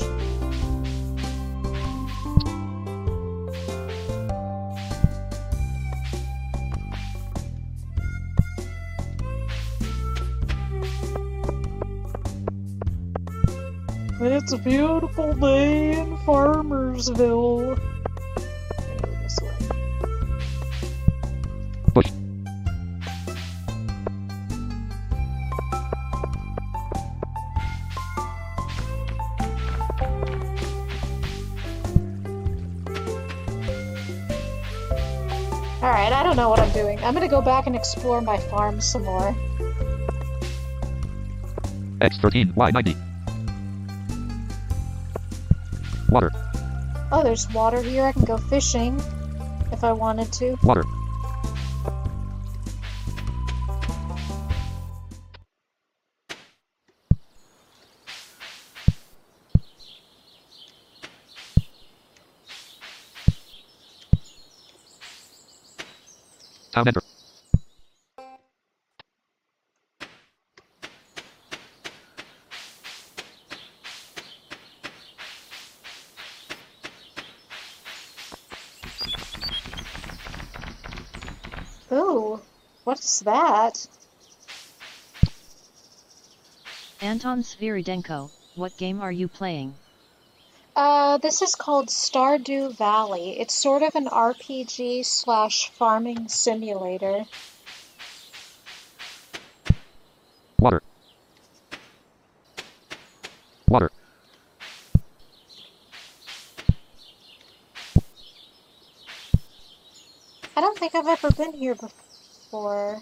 It's a beautiful day in Farmersville. Go this way. Bush. Alright, I don't know what I'm doing. I'm gonna go back and explore my farm some more. X thirteen, Y ninety. Water. Oh, there's water here. I can go fishing if I wanted to. Water. Town enter. Ooh, what's that? Anton Sviridenko, what game are you playing? Uh, this is called Stardew Valley. It's sort of an R P G slash farming simulator. Water. Water. I don't think I've ever been here before.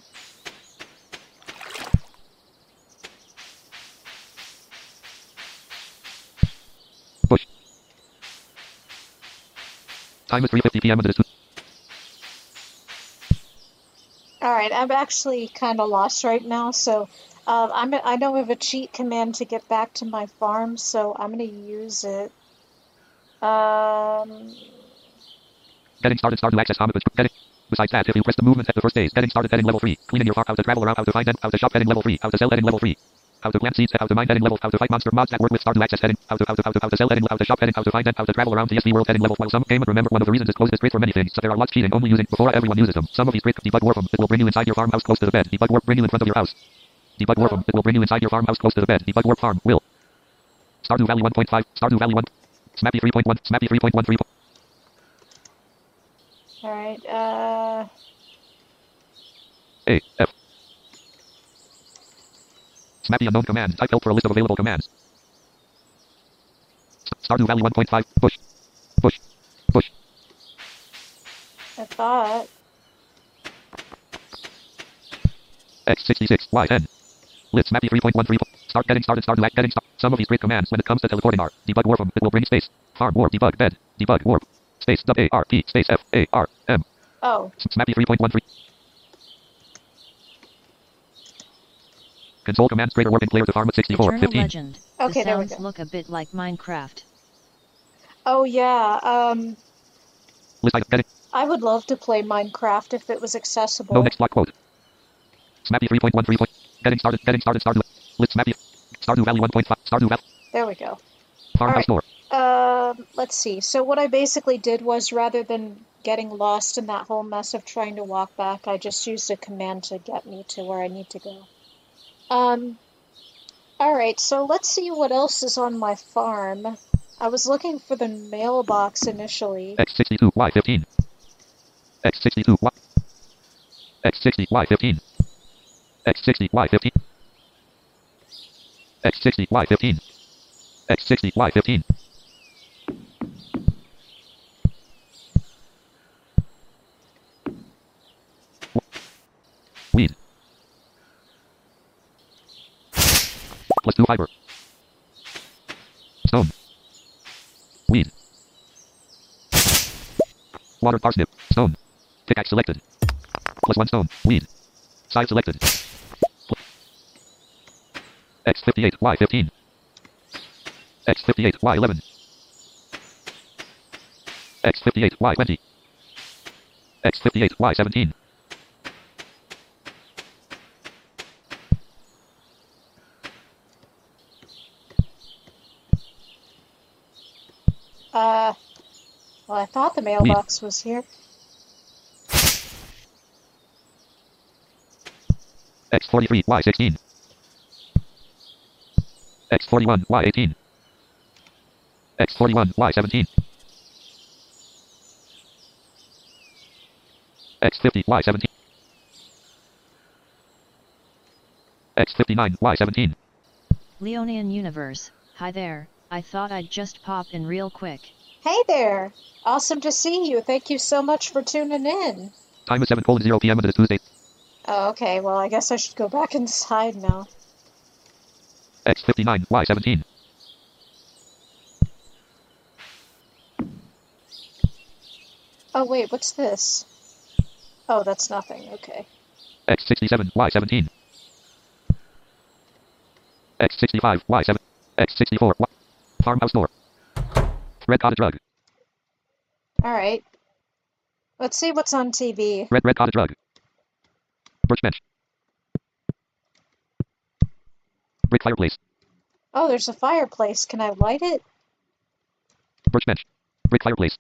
Bush. Time is three fifty p m and it is two. Alright, I'm actually kind of lost right now, so uh, I'm, I know of a cheat command to get back to my farm, so I'm going to use it. Um... Getting started, start to access comic books. Getting. Besides that, if you press the movement at the first phase, getting started, heading level three. Cleaning your farm, how to travel around, how to find them, how to shop, heading level three. How to sell, heading level three. How to plant seeds, how to mine, heading level. How to fight monster mods that work with Stardew Access, heading. How to, how to, how to, how to sell, heading. How to shop, heading. How to find them, how to travel around T S V World, heading level. While some game, remember one of the reasons it's closed is great for many things. So there are lots cheating, only using before everyone uses them. Some of these tricks, debug Warfam. It will bring you inside your farmhouse close to the bed. Debug Warp, bring you in front of your house. Debug Warfam. It will bring you inside your farmhouse close to the bed. Debug Warp Farm will. Stardew Valley one point five. Stardew Valley one. Smappy three point one. Smappy three point one. three. Alright, uh... A. F. Smappy unknown command. Type help for a list of available commands. Stardew Valley one point five. Bush. Bush. Bush. I thought... X sixty-six. Y ten. List Smappy three point one. three. Start getting started. Start getting started. Some of these great commands when it comes to teleporting are debug Warfam. It will bring space. Farm warp. Debug bed. Debug warp. Space. W A R P. Space F A R M. Oh. Smappy three point one. three. Console commands creator working player to farm at sixty-four. Eternal fifteen. Legend. Okay, the there we sounds go. look a bit like Minecraft. Oh yeah, um... List item. Getting. I would love to play Minecraft if it was accessible. No next block quote. Smappy three point one. three. Getting started. Getting started. Stardew. List Smappy. Stardew Valley one point five. Stardew Valley. There we go. Farmhouse All store. Um, let's see. So what I basically did was, rather than getting lost in that whole mess of trying to walk back, I just used a command to get me to where I need to go. Um, alright, so let's see what else is on my farm. I was looking for the mailbox initially. X sixty-two. Y fifteen. X sixty-two. Y. X sixty. Y fifteen. X sixty. Y fifteen. X sixty. Y fifteen. X sixty. Y fifteen. Weed. Plus two fiber. Stone. Weed. Water parsnip. Stone. Pickaxe selected. Plus one stone. Weed. Size selected. X fifty-eight. Y fifteen. X fifty-eight. Y eleven. X fifty-eight. Y twenty. X fifty-eight. Y seventeen. Uh, well, I thought the mailbox was here. X forty-three. Y sixteen. X forty-one. Y eighteen. X forty-one. Y seventeen. X fifty. Y seventeen. X fifty-nine. Y seventeen. Leonian Universe, hi there, I thought I'd just pop in real quick. Hey there! Awesome to see you. Thank you so much for tuning in. Time is seven colon zero p m and it is Tuesday. Oh, okay. Well, I guess I should go back inside now. X fifty-nine, Y seventeen. Oh, wait, what's this? Oh, that's nothing. Okay. X sixty-seven, Y seventeen. X sixty-five, Y seven. X sixty-four, Y. Farmhouse door. Red cottage rug. Alright. Let's see what's on T V. Red red cottage rug. Birch bench. Brick fireplace. Oh, there's a fireplace. Can I light it? Birch bench. Brick fireplace.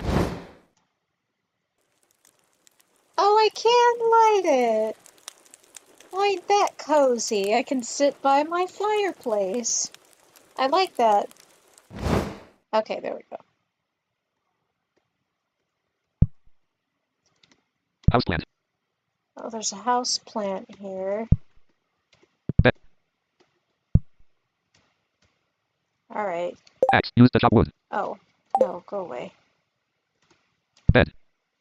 Oh, I can light it! Why, ain't that cozy? I can sit by my fireplace. I like that. Okay, there we go. Houseplant. Oh, there's a house plant here. Bed. Alright. Axe. Used to chop wood. Oh, no, go away. Bed.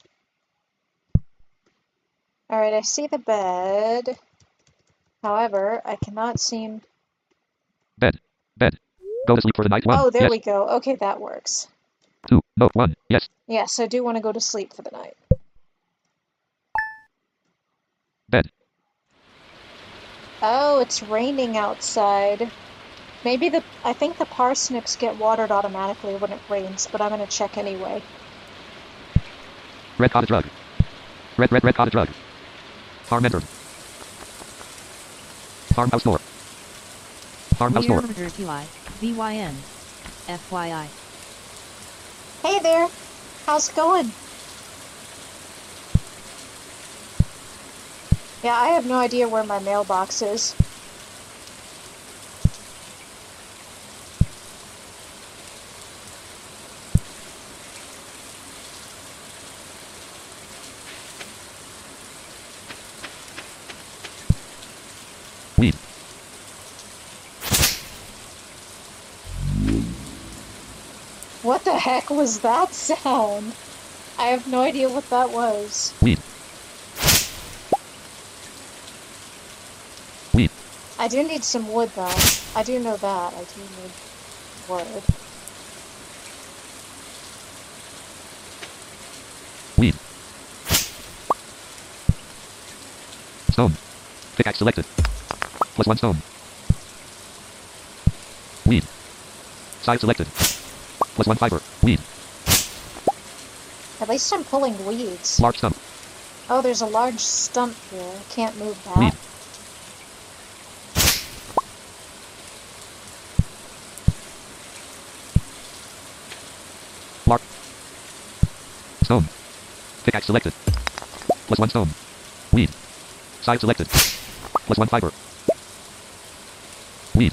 Alright, I see the bed. However, I cannot seem... Bed. Bed. Go to sleep for the night. One. Oh, there Yes. we go. Okay, that works. Two. No. One. Yes. Yes, I do want to go to sleep for the night. Bed. Oh, it's raining outside. Maybe the... I think the parsnips get watered automatically when it rains, but I'm going to check anyway. Red cottage rug. Red red red cottage rug. Farm entered. Farmhouse door. Farmhouse door. V Y N. F Y I. Hey there! How's it going? Yeah, I have no idea where my mailbox is. Weed. What the heck was that sound? I have no idea what that was. Weed. Weed. I do need some wood, though. I do know that. I do need wood. Weed. Stone. Pickaxe selected. Plus one stone. Weed. Size selected. Plus one fiber. Weed. At least I'm pulling weeds. Large stump. Oh, there's a large stump here. I can't move that. Weed. Large. Stone. Pickaxe selected. Plus one stone. Weed. Size selected. Plus one fiber. Weed.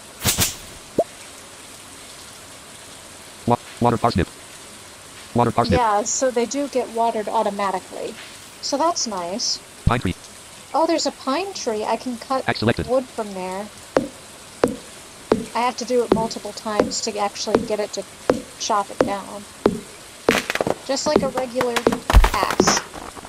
Wa water parsnip. Water parsnip. Yeah, so they do get watered automatically. So that's nice. Pine tree. Oh, there's a pine tree. I can cut Axe selected. wood from there. I have to do it multiple times to actually get it to chop it down. Just like a regular axe.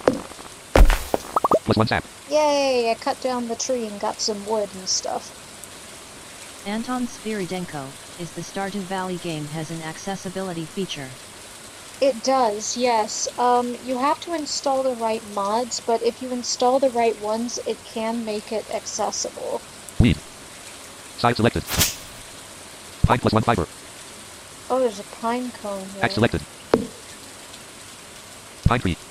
Plus one sap. Yay, I cut down the tree and got some wood and stuff. Anton Sviridenko, is the Stardew Valley game has an accessibility feature. It does, yes. Um, you have to install the right mods, but if you install the right ones, it can make it accessible. Weed. Size selected. Pine plus one fiber. Oh, there's a pine cone here. Axe selected. Pine tree.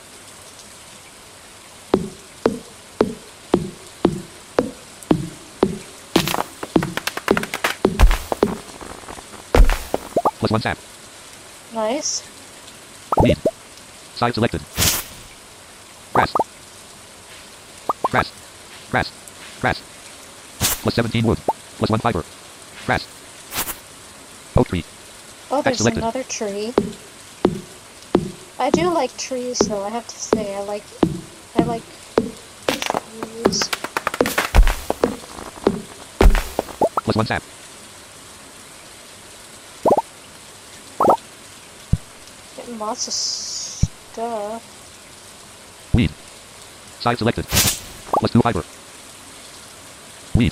Plus one sap. Nice. Weed. Size selected. Grass. Grass. Grass. Grass. Plus seventeen wood. Plus one fiber. Grass. Oak tree. Oh, there's selected. another tree. I do like trees, though. I have to say, I like, I like trees. Plus one sap. Getting lots of stuff. Weed. Side selected. Plus two fiber. Weed.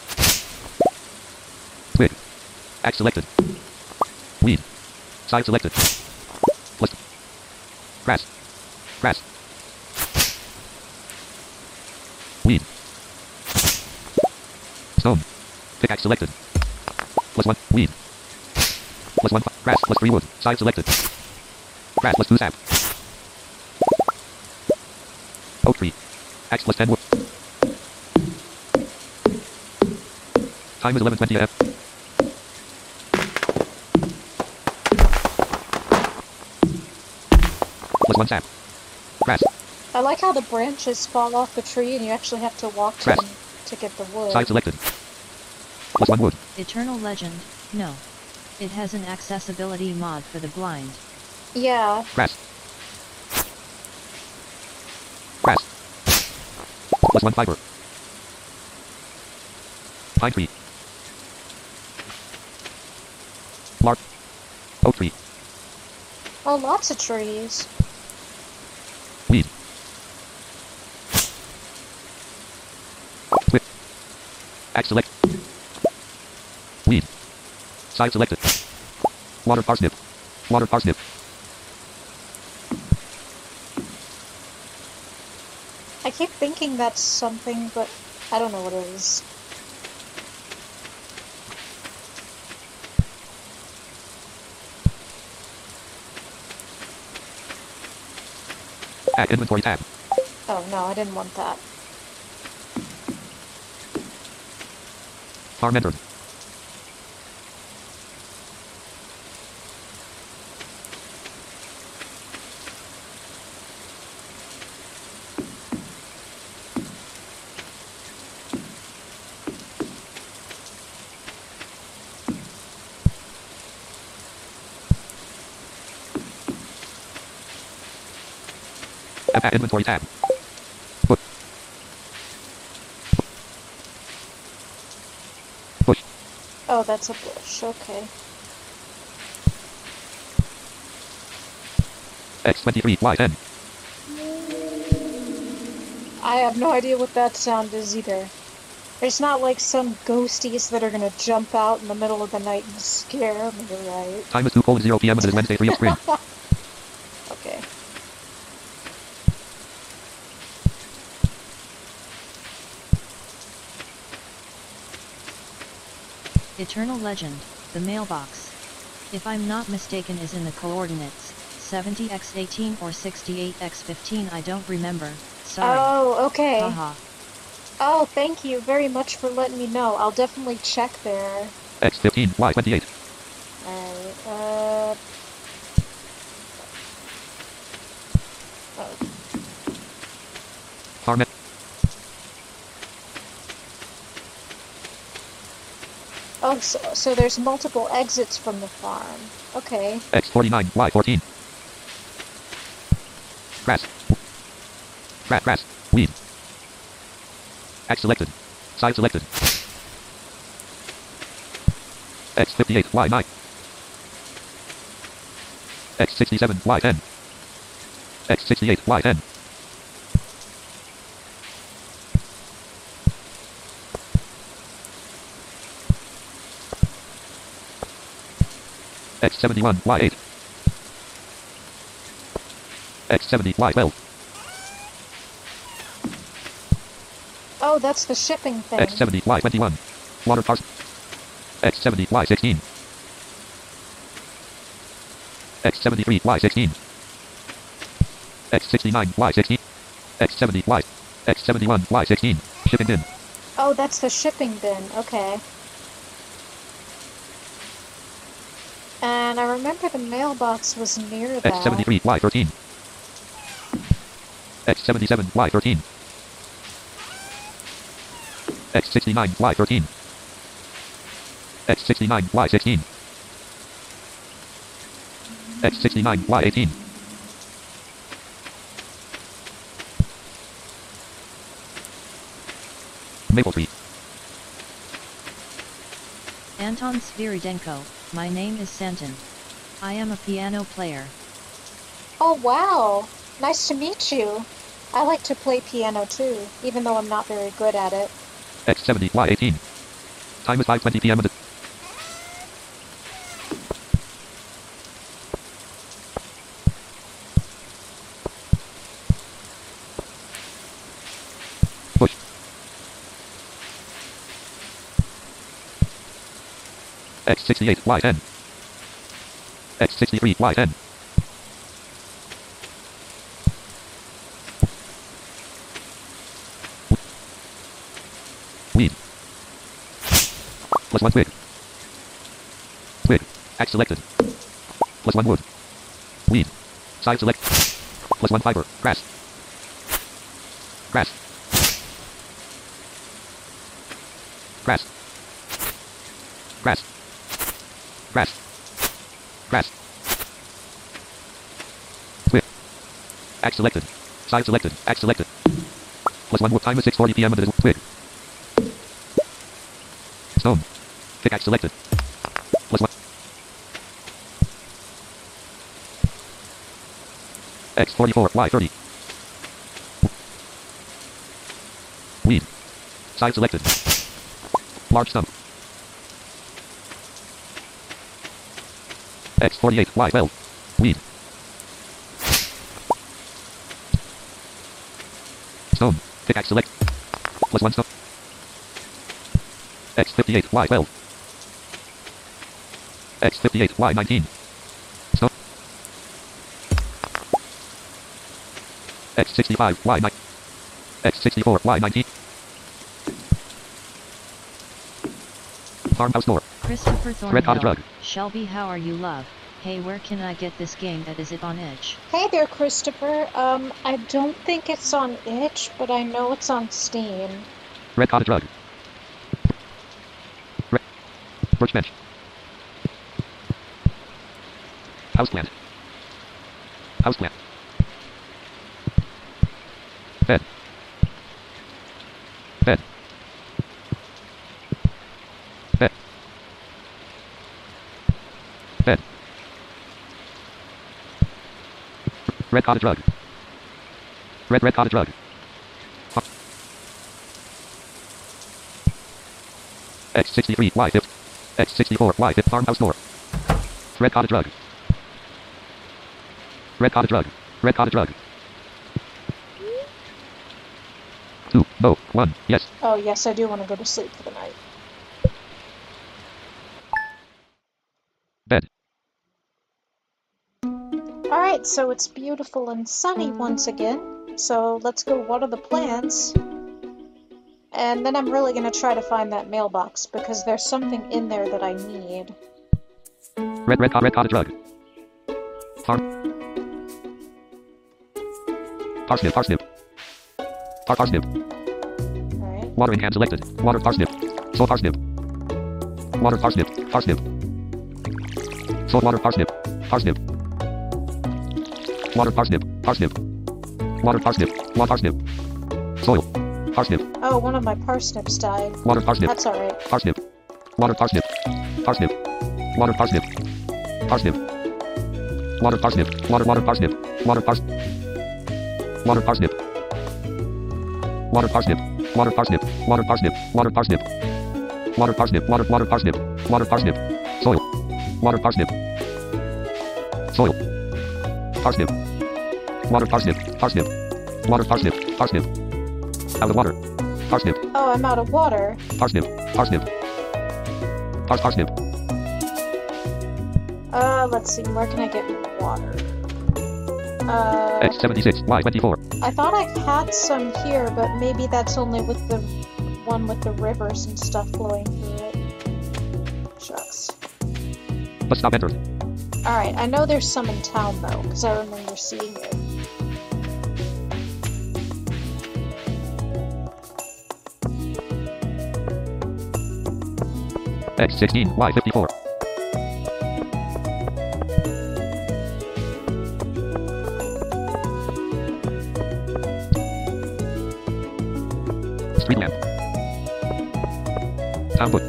Twig. Axe selected. Weed. Side selected. Plus. Grass. Grass. Weed. Stone. Pickaxe selected. Plus one. Weed. Plus one. Grass. Plus three wood. Side selected. Grass plus two sap. Oak tree. Axe plus ten wood. Time is eleven twenty a m Plus one sap. Grass. I like how the branches fall off the tree and you actually have to walk to Grass. them to get the wood. Side selected. Plus one wood. Eternal Legend, no. It has an accessibility mod for the blind. Yeah. Grass. Grass. Plus one fiber. Pine tree. Lark. Oak tree. Oh, lots of trees. Weed. Twig. Axe select. Weed. Side selected. Water parsnip. Water parsnip. I keep thinking that's something, but I don't know what it is. Add inventory tab. Oh no, I didn't want that. Farm entered. Add inventory tab. Put. Push. Oh, that's a bush. Okay. X twenty-three, Y ten. I have no idea what that sound is either. There's not like some ghosties that are gonna jump out in the middle of the night and scare me, right? Time is two colon zero p m and it is Wednesday, three of spring. Okay. Eternal Legend, the mailbox. If I'm not mistaken is in the coordinates, seventy by eighteen or sixty-eight by fifteen, I don't remember, sorry. Oh, okay. Haha. Oh, thank you very much for letting me know. I'll definitely check there. X fifteen, Y twenty-eight. Alright, uh... Oh. Farm en- Oh, so, so there's multiple exits from the farm. Okay. X forty-nine, Y fourteen. Grass. Grass, grass. Weed. X selected. Side selected. X fifty-eight, Y nine. X sixty-seven, Y ten. X sixty-eight, Y ten. X seventy-one, Y eight. X seventy, Y twelve. Oh, that's the shipping thing. X seventy, Y twenty-one. Water parcel. X seventy, Y sixteen. X seventy-three, Y sixteen. X sixty-nine, Y sixteen. X seventy, Y. X seventy-one, Y sixteen. Shipping bin. Oh, that's the shipping bin. Okay. And I remember the mailbox was near that. X seventy-three, Y thirteen. X seventy-seven, Y thirteen. X sixty-nine, Y thirteen. X sixty-nine, Y sixteen. X sixty-nine, Y eighteen. Maple tree. Anton Sviridenko, my name is Santon. I am a piano player. Oh, wow. Nice to meet you. I like to play piano too, even though I'm not very good at it. X seventy, Y eighteen. Time is five twenty p m Push. X sixty-eight, Y ten. X sixty-three, Y ten. Weed. Plus one twig. Twig. Axe selected. Plus one wood. Weed. Side select. Plus one fiber. Grass. Grass. Grass. Grass. Grass. Grass. Twig. Axe selected. Side selected. Axe selected. Plus one wood. Time is six forty p m Twig. Stone. Pickaxe selected. Plus one. X forty-four, Y thirty. Weed. Side selected. Large stump. X forty-eight, Y twelve. Weed. Stone. Pickaxe select. Plus one stump. X fifty-eight, Y twelve. X fifty-eight, Y nineteen. Stone. X sixty-five, Y nine. X sixty-four, Y nineteen. Farmhouse door. Christopher Red Thornhill. cottage rug. Shelby, how are you, love? Hey, where can I get this game? That is it on itch? Hey there, Christopher. Um, I don't think it's on itch, but I know it's on Steam. Red cottage rug. Red. Birch bench. Houseplant. Houseplant. Bed. Bed. Bed. Bed. Red cottage rug. Red red cottage rug. X sixty-three, Y fifty. X sixty-four, Y fifty. Farmhouse door. Red cottage rug. Red cottage rug. Red cottage rug. Two, no, one, yes. Oh, yes, I do want to go to sleep for the night. Bed. Alright, so it's beautiful and sunny once again. So let's go water the plants. And then I'm really going to try to find that mailbox, because there's something in there that I need. Red, red, red cottage rug. Farm. Parsnip, parsnip. Par parsnip. Alright. Watering can selected. Water parsnip. Soil parsnip. Water parsnip. Parsnip. Salt water parsnip. Parsnip. Water parsnip. Parsnip. Water parsnip. Water parsnip. Soil. Parsnip. Oh, one of my parsnips died. Water parsnip. That's alright. Parsnip. Water parsnip. Parsnip. Water parsnip. Parsnip. Water parsnip. Water water parsnip. Water parsnip. Water parsnip. Water parsnip. Water parsnip. Water parsnip. Water parsnip. Water parsnip. Water water parsnip. Water parsnip. Soil. Water parsnip. Soil. Parsnip. Water parsnip. Parsnip. Water parsnip. Parsnip. Out of water. Parsnip. Oh, I'm out of water. Parsnip. Parsnip. Pars parsnip. Uh, let's see, where can I get water? Uh, X seventy-six, Y twenty-four. I thought I had some here, but maybe that's only with the one with the rivers and stuff flowing through it. Shucks. Bus stop entered. Alright, I know there's some in town though, because I remember seeing it. X sixteen, Y fifty-four. Street lamp. Town foot.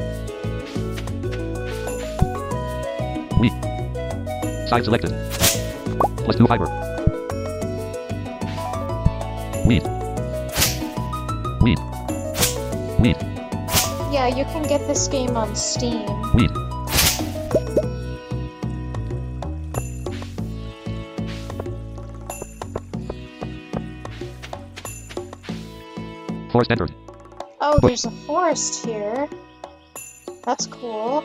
Weak. Side selected. Plus two fiber. yeah, you can get this game on Steam. Weed. Forest entered. Oh, Bush. there's a forest here. That's cool.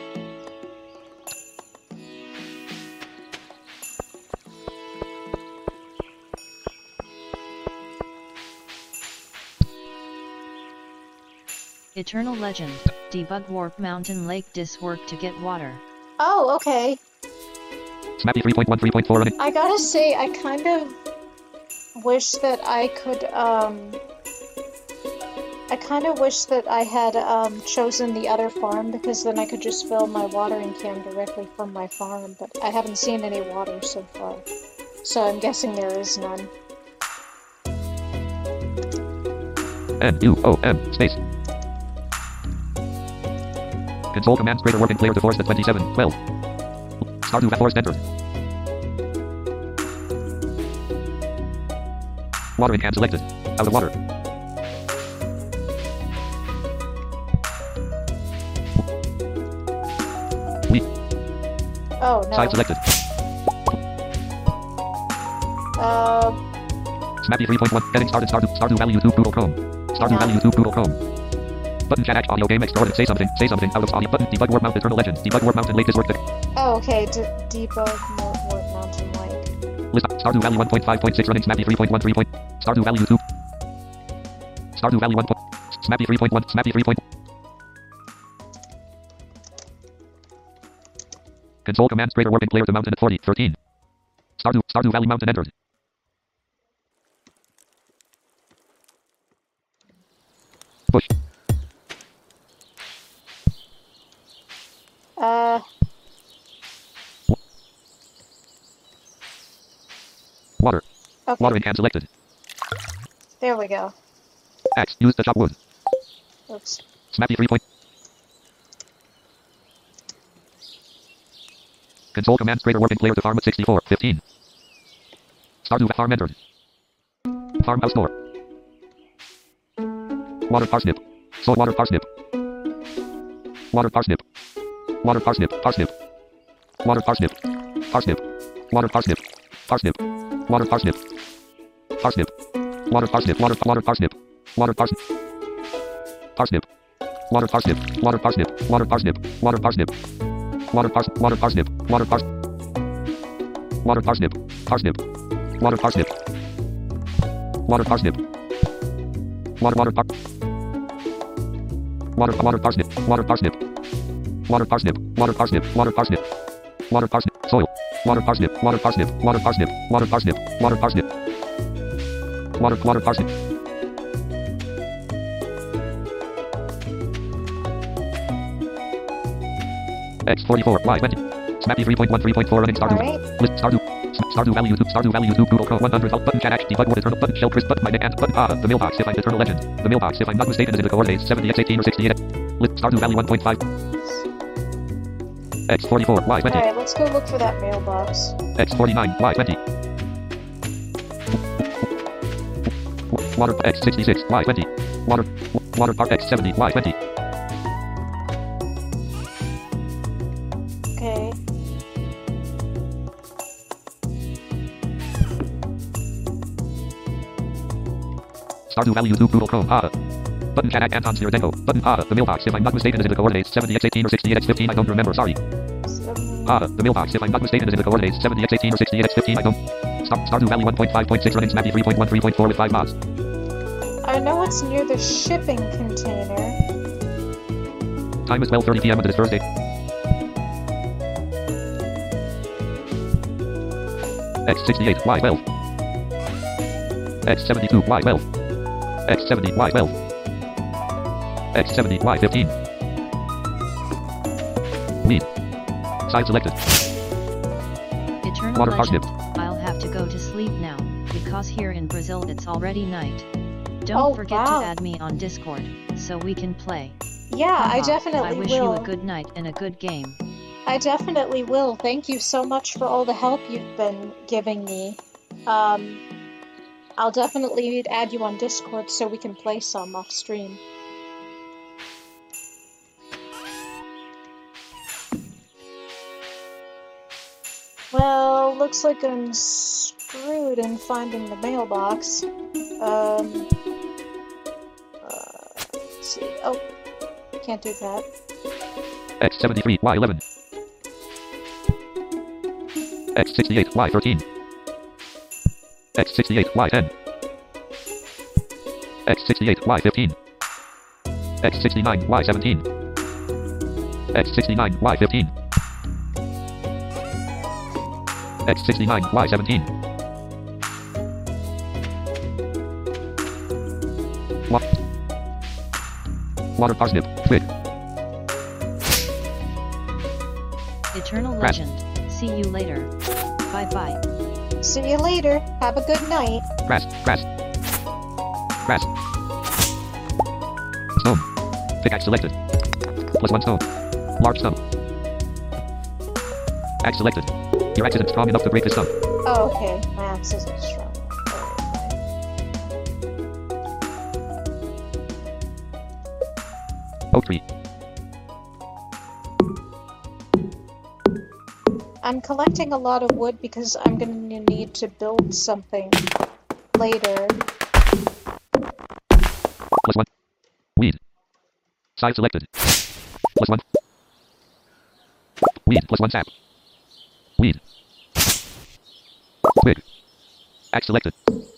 Eternal Legend, debug Warp Mountain Lake Dis work to get water. Oh, okay. Snappy three point one, three point four running. I gotta say, I kind of wish that I could, um... I kind of wish that I had um, chosen the other farm, because then I could just fill my watering can directly from my farm, but I haven't seen any water so far. So I'm guessing there is none. N U O M space. Control commands greater work and clear the forest at twenty-seven, twelve. Stardew Valley forest entered. Watering can selected. Out of water. Wheat. Oh, no. Side selected. Uh, Snappy three point one. Getting started. Stardew, Stardew Valley YouTube Google Chrome. Stardew Yeah. Valley YouTube Google Chrome. Button chat act audio game explorer. Say something. Say something. Out of audio. Button debug Warp Mountain Eternal Legend. Debug Warp Mountain Lake this work. oh, okay, D debug more Warp Mountain Lake. List. Stardew Valley one point five point six running. Snappy three point one. three. Stardew Valley YouTube. Stardew Valley one. Snappy three point one. Snappy three. Control commands greater work and clear the mountain at forty, thirteen. Stardew, Stardew Valley mountain entered. Bush. Uh, Water. okay, Watering can selected. there we go. Axe. Use to chop wood. Oops. Snappy three point. Control commands greater work and clear the farm at sixty-four, fifteen. Stardew farm entered. Farmhouse door. Water parsnip. Soy water parsnip. Water parsnip. Water parsnip. Parsnip. Water parsnip. Parsnip. Water parsnip. Parsnip. Water parsnip. Parsnip. Water parsnip. Water water parsnip. Water parsnip. Parsnip. Water parsnip. Water parsnip. Water parsnip. Water parsnip. Water parsnip. Water parsnip. Water parsnip. Water parsnip. Parsnip. Water parsnip. Water parsnip. Water water par. Water water parsnip. Water parsnip. Water parsnip. Water parsnip. Water parsnip. Water parsnip. Soil. Water parsnip. Water parsnip. Water parsnip. Water parsnip. Water parsnip. Water water parsnip. X forty-four, Y twenty. Snappy three point one, three point four running Stardew. Alright. List Stardew. Stardew Valley YouTube, Stardew Valley YouTube, Google Chrome one hundred, button chat act, debug word eternal, button shell crisp, button my and button ah, the mailbox if I'm Eternal Legend. The mailbox if I'm not mistaken is in the coordinates seventy x eighteen or sixty-eight. List Stardew Valley one point five. X forty-four, Y twenty. Alright, let's go look for that mailbox. X forty-nine, Y twenty. Water X sixty-six, Y twenty. Water Water Park X seventy, Y twenty. Okay. Stardew Valley YouTube Google Chrome ah. Button chat act Anton Sirdenko. Button ah, the mailbox if I'm not mistaken is in the coordinates seventy x eighteen or sixty-eight x fifteen I don't remember, sorry. Seven. Ah, the mailbox if I'm not mistaken is in the coordinates seventy x eighteen or sixty-eight x fifteen I don't. Star Stardew Valley one point five point six running Snappy three point one, three point four with five mods. I know it's near the shipping container. Time is twelve thirty p m on this Thursday. X sixty-eight, Y twelve. X seventy-two, Y twelve. X seventy, Y twelve. X seventy, Y fifteen. Weed. Side selected. Eternal Water Legend, parsnip. I'll have to go to sleep now, because here in Brazil it's already night. Don't Oh, forget wow. to add me on Discord, so we can play. Yeah, I Haha, definitely I wish will. you a good night and a good game. I definitely will. Thank you so much for all the help you've been giving me. Um, I'll definitely add you on Discord so we can play some off stream. Well, looks like I'm screwed in finding the mailbox. Um, uh, let's see. Oh, can't do that. X seventy-three, Y eleven. X sixty-eight, Y thirteen. X sixty-eight, Y ten. X sixty-eight, Y fifteen. X sixty-nine, Y seventeen. X sixty-nine, Y fifteen. X sixty-nine, Y seventeen. Wa- Water parsnip, twig. Eternal Grass. Legend. See you later. Bye bye. See you later. Have a good night. Grass, grass. Grass. Stone. Pickaxe selected. Plus one stone. Large stone. Axe selected. Your axe isn't strong enough to break this stone. Oh, okay. My axe isn't strong. Oak tree. I'm collecting a lot of wood because I'm going to need to build something later. Plus one. Weed. Size selected. Plus one. Weed. Plus one sap. Weed. Twig. Axe selected.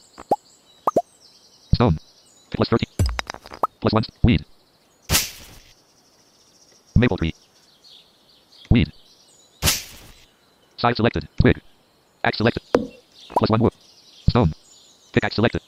Stone. Plus thirty. Plus one. Weed. Maple tree. Weed. Size selected. Twig. Axe selected. Plus one wood. Stone. Pickaxe selected.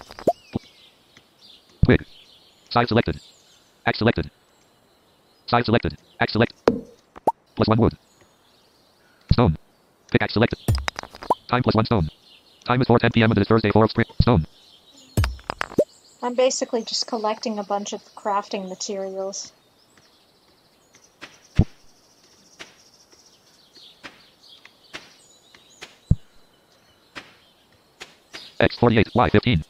Twig. Size selected. Axe selected. Size selected. Axe select. Plus one wood. Stone. Pickaxe selected. Time plus one stone. Time is four ten p.m. and it is Thursday, four of spring. Stone. I'm basically just collecting a bunch of crafting materials. X forty-eight, Y fifteen.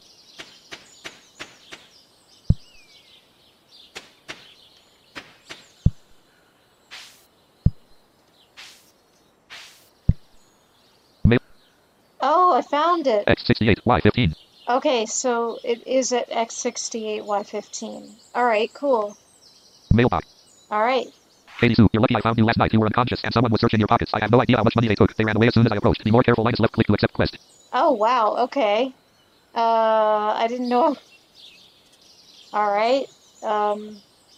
Mail. Oh, I found it! X sixty-eight, Y fifteen. Okay, so it is at X sixty-eight Y fifteen. Alright, cool. Mailbox. Alright. Katie Sue, you're lucky I found you last night. You were unconscious and someone was searching your pockets. I have no idea how much money they took. They ran away as soon as I approached. Be more careful. Line is left. Click to accept quest. Oh, wow, okay. Uh, I didn't know. Alright. Um...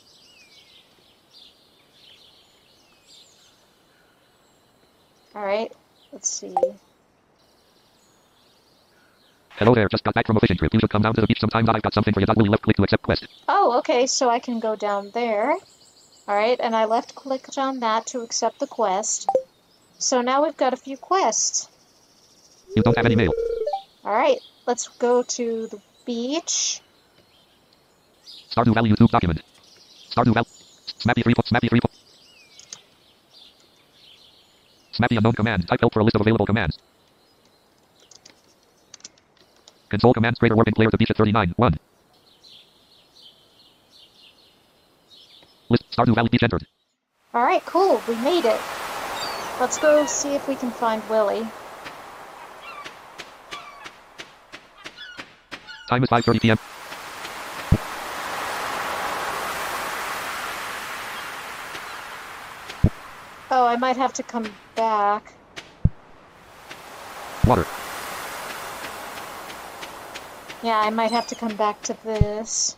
Alright, let's see. Hello there, just got back from a fishing trip. You should come down to the beach sometime. I've got something for you. Dot will you left click to accept quest. Oh, okay, so I can go down there. Alright, and I left clicked on that to accept the quest. So now we've got a few quests. You don't have any mail. Alright, let's go to the beach. Stardew Valley YouTube document. Stardew Valley. Snappy three. Snappy three. Snappy unknown command. Type help for a list of available commands. Control commands greater working player to beach at thirty-nine. one. List Stardew Valley beach entered. Alright, cool, we made it. Let's go see if we can find Willy. Time is five thirty p.m. Oh, I might have to come back. Water. Yeah, I might have to come back to this.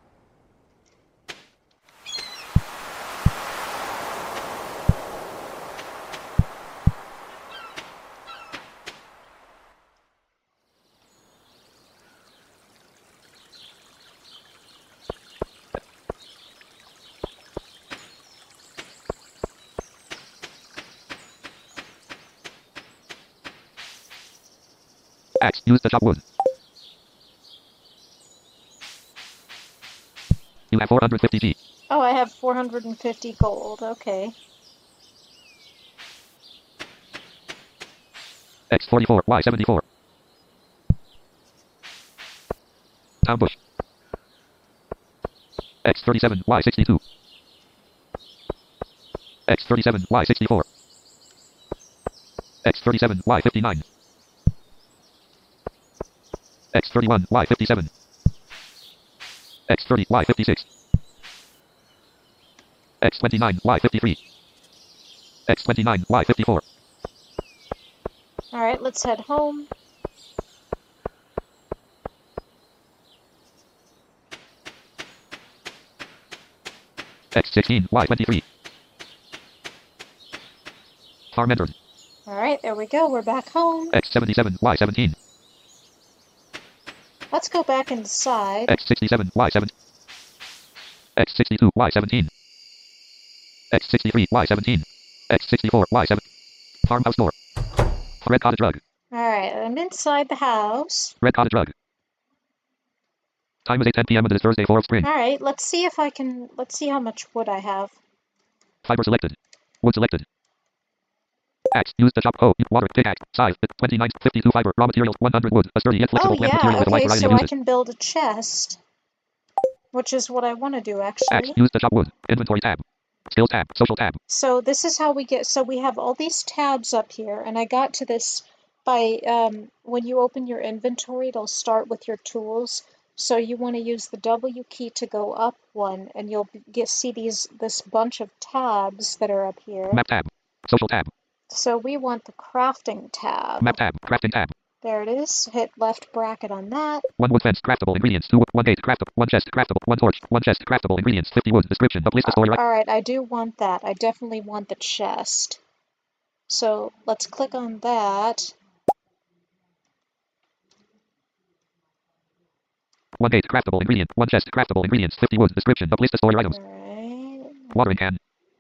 Axe. Use to chop wood. You have four hundred fifty G. Oh, I have four hundred fifty gold, okay. X forty-four, Y seventy-four. Town bush. X thirty-seven, Y sixty-two. X thirty-seven, Y sixty-four. X thirty-seven, Y fifty-nine. X thirty-one, Y fifty-seven. X thirty, Y fifty-six. X twenty-nine, Y fifty-three. X twenty-nine, Y fifty-four. Alright, let's head home. X sixteen, Y twenty-three. Farm entered. Alright, there we go. We're back home. X seventy-seven, Y seventeen. Let's go back inside. X sixty-seven, Y seven. X sixty-two, Y seventeen. X sixty-three, Y seventeen. X sixty-four, Y seven. Farmhouse door. Red cottage rug. Alright, I'm inside the house. Red cottage rug. Time is eight ten p m and it is Thursday, fourth of spring. Alright, let's see if I can... Let's see how much wood I have. Fiber selected. Wood selected. Axe. Use the chop. Oh, water. Pickaxe. Size. twenty-nine. fifty-two fiber. Raw materials. one hundred wood. A sturdy yet flexible Oh plant material yeah, with a wide okay, variety so of I uses. can build a chest. Which is what I want to do, Axe. actually. Use the chop wood. Inventory tab. Skills tab. Social tab. So this is how we get... So we have all these tabs up here, and I got to this by... Um, when you open your inventory, it'll start with your tools. So you want to use the W key to go up one, and you'll get see these this bunch of tabs that are up here. Map tab. Social tab. So we want the crafting tab. Map tab. Crafting tab. There it is. Hit left bracket on that. One wood fence. Craftable ingredients. Two wood. One gate. Craftable. One chest. Craftable. One torch. One chest. Craftable ingredients. Fifty wood. Description. A place to store your... Alright, I do want that. I definitely want the chest. So let's click on that. One gate. Craftable ingredient. One chest. Craftable ingredients. Fifty wood. Description. A place to store your items. Alright. Watering can.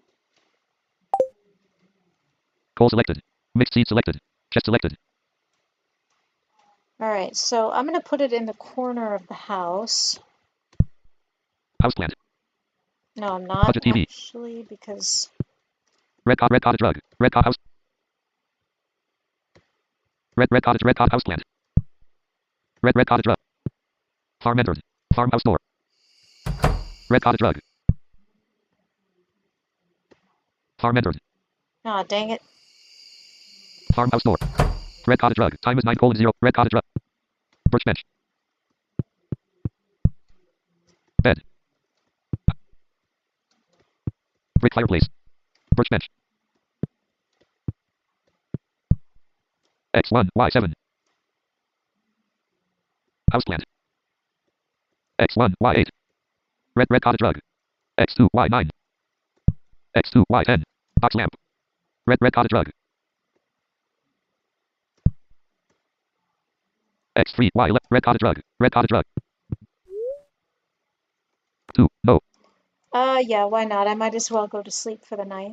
Coal selected. Mixed seed selected. Chest selected. Alright, so I'm going to put it in the corner of the house. Houseplant. No, I'm not, Budget T V. actually, because... Red cot. Red cottage rug. Red cot house. Red red cottage. Red cot houseplant. Red red cottage rug. Farm entered. Farmhouse door. Red cottage rug. Farm entered. Aw, dang it. Farmhouse door. Red cottage rug. Time is nine colon zero. Red cottage rug. Birch bench. Bed. Brick fireplace. Birch bench. X one, Y seven. Houseplant. X one, Y eight. Red red cottage rug. X two, Y nine. X two, Y ten. Box lamp. Red red cottage rug. X three, Y left. Red cottage rug. Red cottage rug. two, no. Uh, yeah, why not? I might as well go to sleep for the night.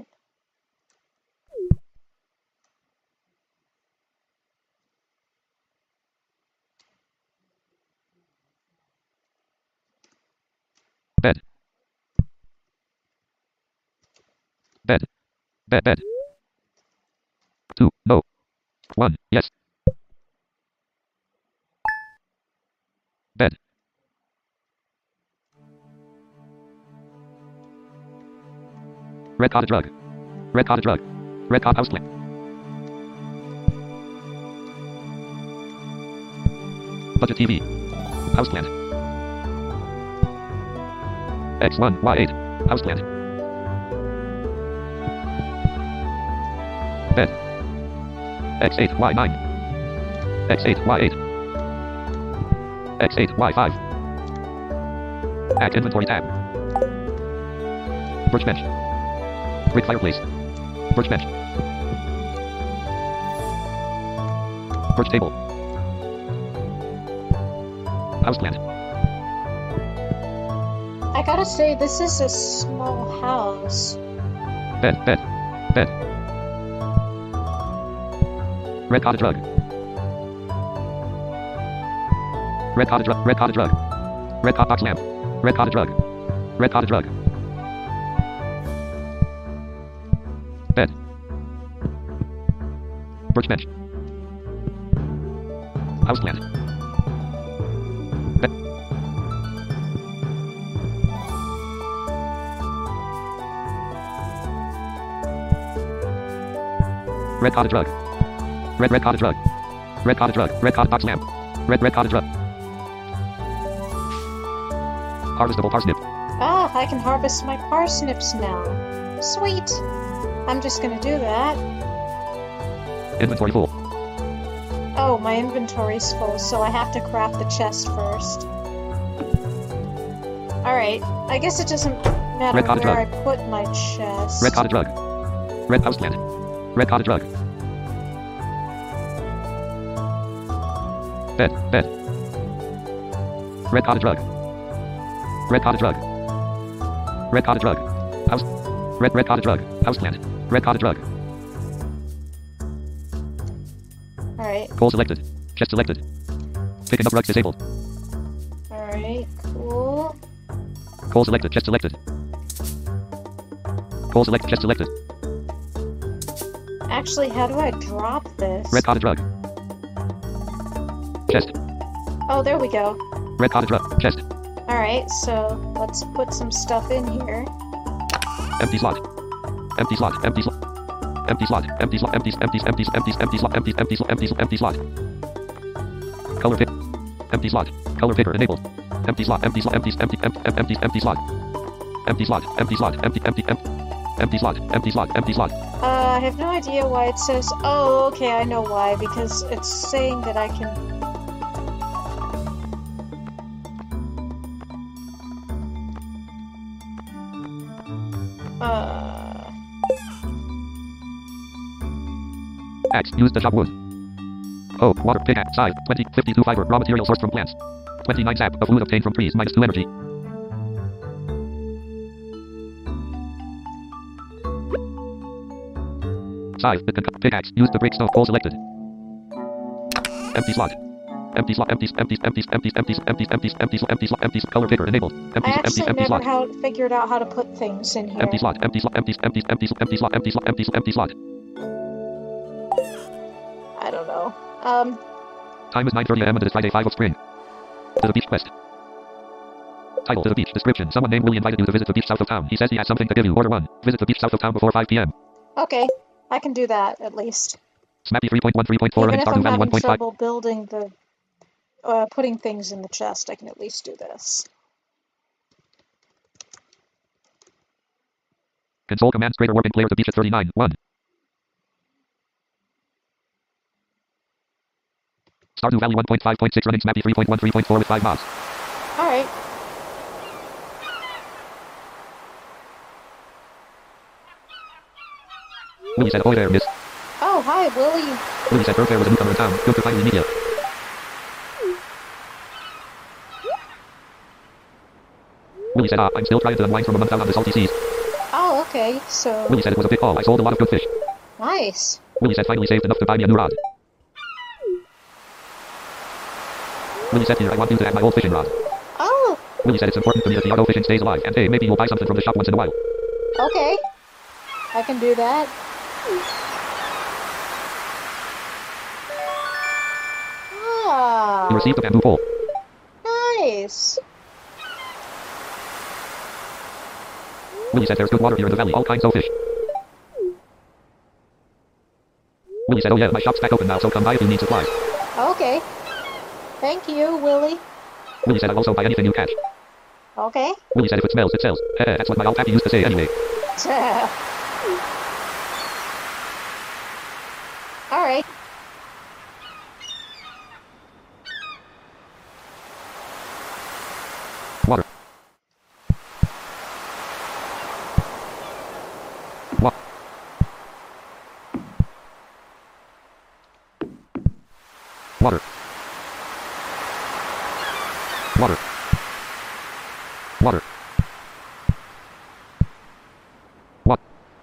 Bed. Bed. Bed, bed. two, no. one, yes. Bed. Red cottage rug. Red cottage rug. Red cottage house plant. Budget T V. House plant. X one, Y eight. House plant. Bed. X eight, Y nine. X eight, Y eight. X eight, Y five. Add inventory tab. Birch bench. Brick fireplace. Birch bench. Birch table. Houseplant. I gotta say, this is a small house. Bed, bed, bed. Red cottage rug. Red cottage rug. Red cottage rug. Red hot box lamp. Red cottage rug. Red cottage rug. Bed. Birch bench. Houseplant. Bed. Red cottage rug. Red red cottage rug. Red cottage rug. Red cottage box lamp. Red red cottage rug. Harvestable parsnip. Ah, I can harvest my parsnips now. Sweet. I'm just gonna do that. Inventory full. Oh, my inventory's full, so I have to craft the chest first. Alright, I guess it doesn't matter Red cottage where rug. I put my chest. Red cottage rug. Red house plant. Red cottage rug. Bed. Bed. Red cottage rug. Red cottage rug. Red cottage rug. House. Red red cottage rug. House plant. Red cottage rug. Alright, Coal selected. Chest selected. Picking up rugs disabled. alright, cool. Coal selected. Chest selected. Coal select. Chest selected. Actually, how do I drop this? Red cottage rug. Chest. Oh, there we go. Red cottage rug. Chest. Alright, so let's put some stuff in here. Empty slot. Empty slot. Empty slot. Empty slot. Empty slot. Empty. Empty. Empty. Empty. Empty slot. Empty. Empty slot. Empty. Empty slot. Color pick. Empty slot. Color picker enabled. Empty slot. Empty slot. Empty. Empty. Empty. Empty. Empty slot. Empty slot. Empty slot. Empty. Empty. Empty. Empty slot. Empty slot. Empty slot. Uh, I have no idea why it says... Oh, okay, I know why. Because it's saying that I can... Uh... Axe. Use the chop wood. Oh, water. Pickaxe. Size. twenty. fifty-two fiber. Raw material sourced from plants. twenty-nine sap. Of fluid obtained from trees. Minus two energy. Size. Pickaxe. Use the break stone. Coal selected. Empty slot. Empty slot. Empty. Empty. Empty. Empty. Empty. Empty. Empty. Empty. Empty. Empty. Color picker enabled. Empty. I Empty. actually Empty never slot. how figured out how to put things in here. Empty slot. Empty slot. Empty. Empty. Empty. Empty slot. Empty slot. Empty slot. Empty. Empty slot. I don't know. Um, Time is nine thirty a m and it is Friday, five of spring. To the beach quest. Title to the beach. Description. Someone named Willie invited you to visit the beach south of town. He says he has something to give you. Order one. Visit the beach south of town before five p m okay. I can do that, at least. Snappy three point one, three point four, Even running if Stardew I'm Valley having one point five. trouble building the... Uh, putting things in the chest, I can at least do this. Console commands greater warping clear the beach at thirty-nine. one. Stardew Valley one point five point six running Snappy three point one, three point four with five mods. Alright. Willie said, "Ahoy there, miss." Oh, hi, Willie. Willie said, "Burfair was a newcomer in town. Good to finally meet you." Willie said, "Ah, I'm still trying to unwind from a month out on the salty seas." Oh, okay, so... Willie said, "It was a big haul. I sold a lot of good fish." Nice. Willie said, "Finally saved enough to buy me a new rod." Willie said, "Here, I want you to have my old fishing rod." Oh, Willie said, "It's important to me that the auto fishing stays alive. And hey, maybe you'll buy something from the shop once in a while." okay. I can do that. Ah, You received a bamboo pole. nice. Willie said, "There's good water here in the valley. All kinds of fish." Willie said, "Oh yeah, my shop's back open now, so come by if you need supplies." Okay. Thank you, Willie. Willie said, "I'll also buy anything you catch." Okay. Willie said, "If it smells, it sells." That's what my old pappy used to say anyway. Alright. Water. Wa- Water. Water. Water. What?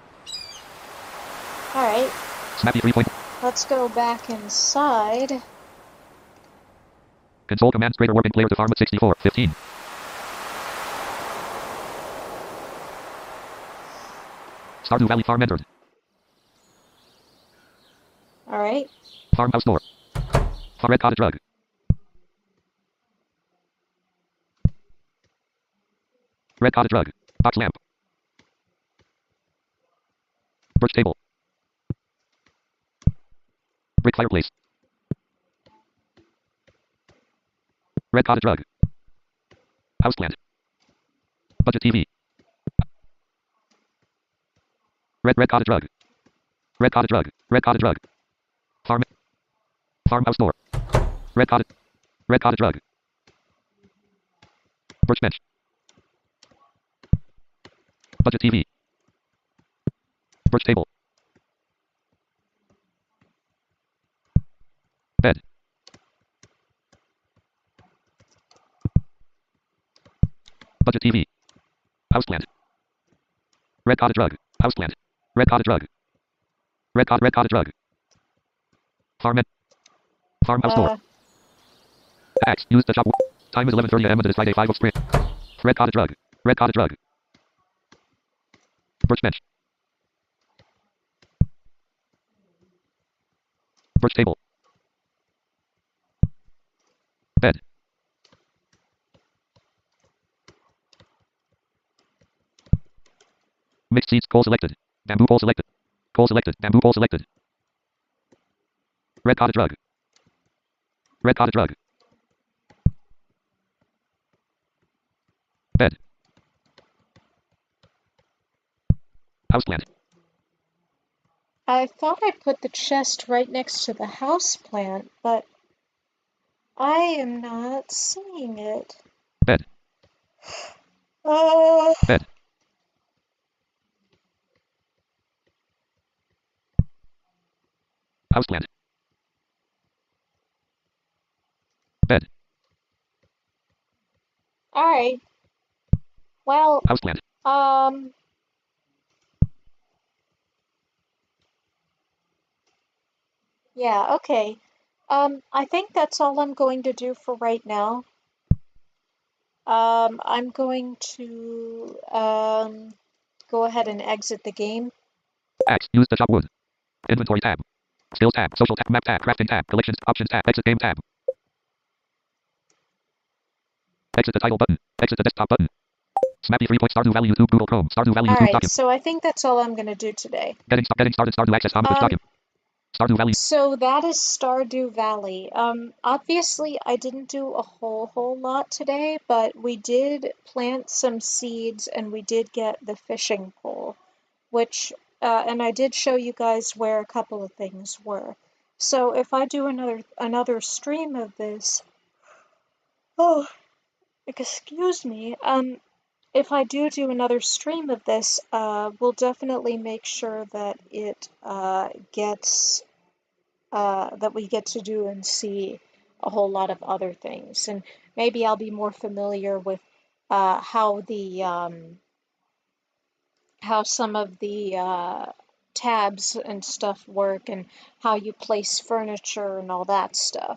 Alright. Snappy three point. Let's go back inside. Console commands greater warping clear to farm at sixty-four. fifteen. Stardew Valley farm entered. Alright. Farmhouse door. Red cottage rug. Red cottage rug. Box lamp. Birch table. Brick fireplace. Red cottage rug. Houseplant. Budget T V. Red red cottage rug. Red cottage rug. Red cottage rug. Farm. Farmhouse door. Red cottage. Red cottage rug. Birch bench. Budget T V. Birch table. Bed. Budget T V. Houseplant. Red cottage rug. Houseplant. Red cottage rug. Red cot red cottage rug. Farm. Farmhouse door. Uh, Axe. Use the shop. Time is eleven thirty a m and it is Friday five of spring. Red cottage rug. Red cottage rug. Birch bench. Birch table. Bed. Mixed seeds. Coal selected. Bamboo pole selected. Coal selected. Bamboo pole selected. Red cottage rug. Red cottage rug. Bed. Houseplant. I thought I put the chest right next to the house plant, but I am not seeing it. Bed. Uh, Bed. Houseplant. Bed. all right. Well, Houseplant. um, yeah, okay. Um, I think that's all I'm going to do for right now. Um, I'm going to um, go ahead and exit the game. Axe. Use the shop wood. Inventory tab. Skills tab. Social tab. Map tab. Crafting tab. Collections. Options tab. Exit game tab. Exit the title button. Exit the desktop button. Snappy three point Stardew Valley YouTube Google Chrome. Stardew Valley All YouTube right, document. so I think that's all I'm going to do today. Getting, getting started. Stardew access. Homage Um, document. Stardew Valley. So that is Stardew Valley. Um, obviously, I didn't do a whole whole lot today, but we did plant some seeds and we did get the fishing pole, which, uh, and I did show you guys where a couple of things were. So if I do another another stream of this, oh, excuse me, um, if I do do another stream of this, uh, we'll definitely make sure that it uh, gets uh, that we get to do and see a whole lot of other things. And maybe I'll be more familiar with uh, how the um, how some of the uh, tabs and stuff work and how you place furniture and all that stuff.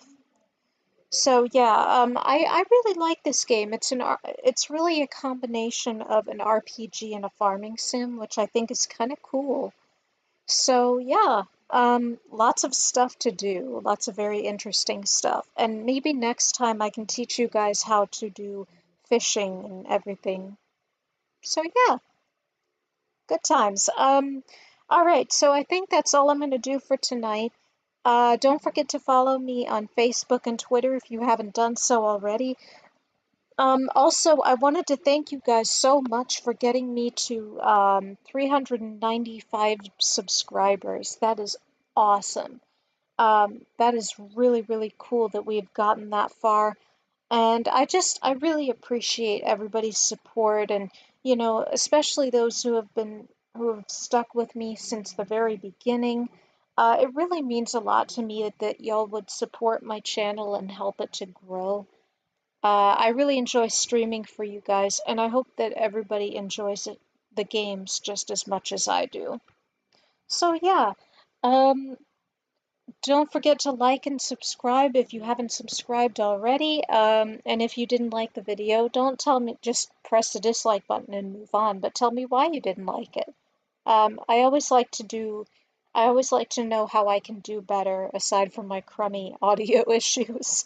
So yeah, um, I, I really like this game. It's an R- it's really a combination of an R P G and a farming sim, which I think is kind of cool. So yeah, um, lots of stuff to do, lots of very interesting stuff. And maybe next time I can teach you guys how to do fishing and everything. So yeah, good times. Um, all right, so I think that's all I'm going to do for tonight. Uh, don't forget to follow me on Facebook and Twitter if you haven't done so already. Um, also, I wanted to thank you guys so much for getting me to um, three hundred ninety-five subscribers. That is awesome. Um, that is really, really cool that we've gotten that far. And I just, I really appreciate everybody's support and, you know, especially those who have been, who have stuck with me since the very beginning. Uh, it really means a lot to me that, that y'all would support my channel and help it to grow. Uh, I really enjoy streaming for you guys, and I hope that everybody enjoys it, the games just as much as I do. So yeah, um, don't forget to like and subscribe if you haven't subscribed already. Um, and if you didn't like the video, don't tell me, just press the dislike button and move on, but tell me why you didn't like it. Um, I always like to do, I always like to know how I can do better aside from my crummy audio issues.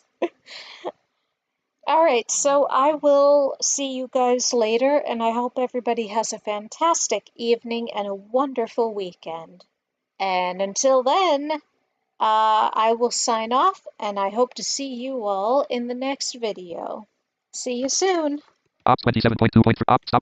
All right, so I will see you guys later, and I hope everybody has a fantastic evening and a wonderful weekend. And until then, Uh, I will sign off, and I hope to see you all in the next video. See you soon! Ops twenty-seven point two point three. Ops stop.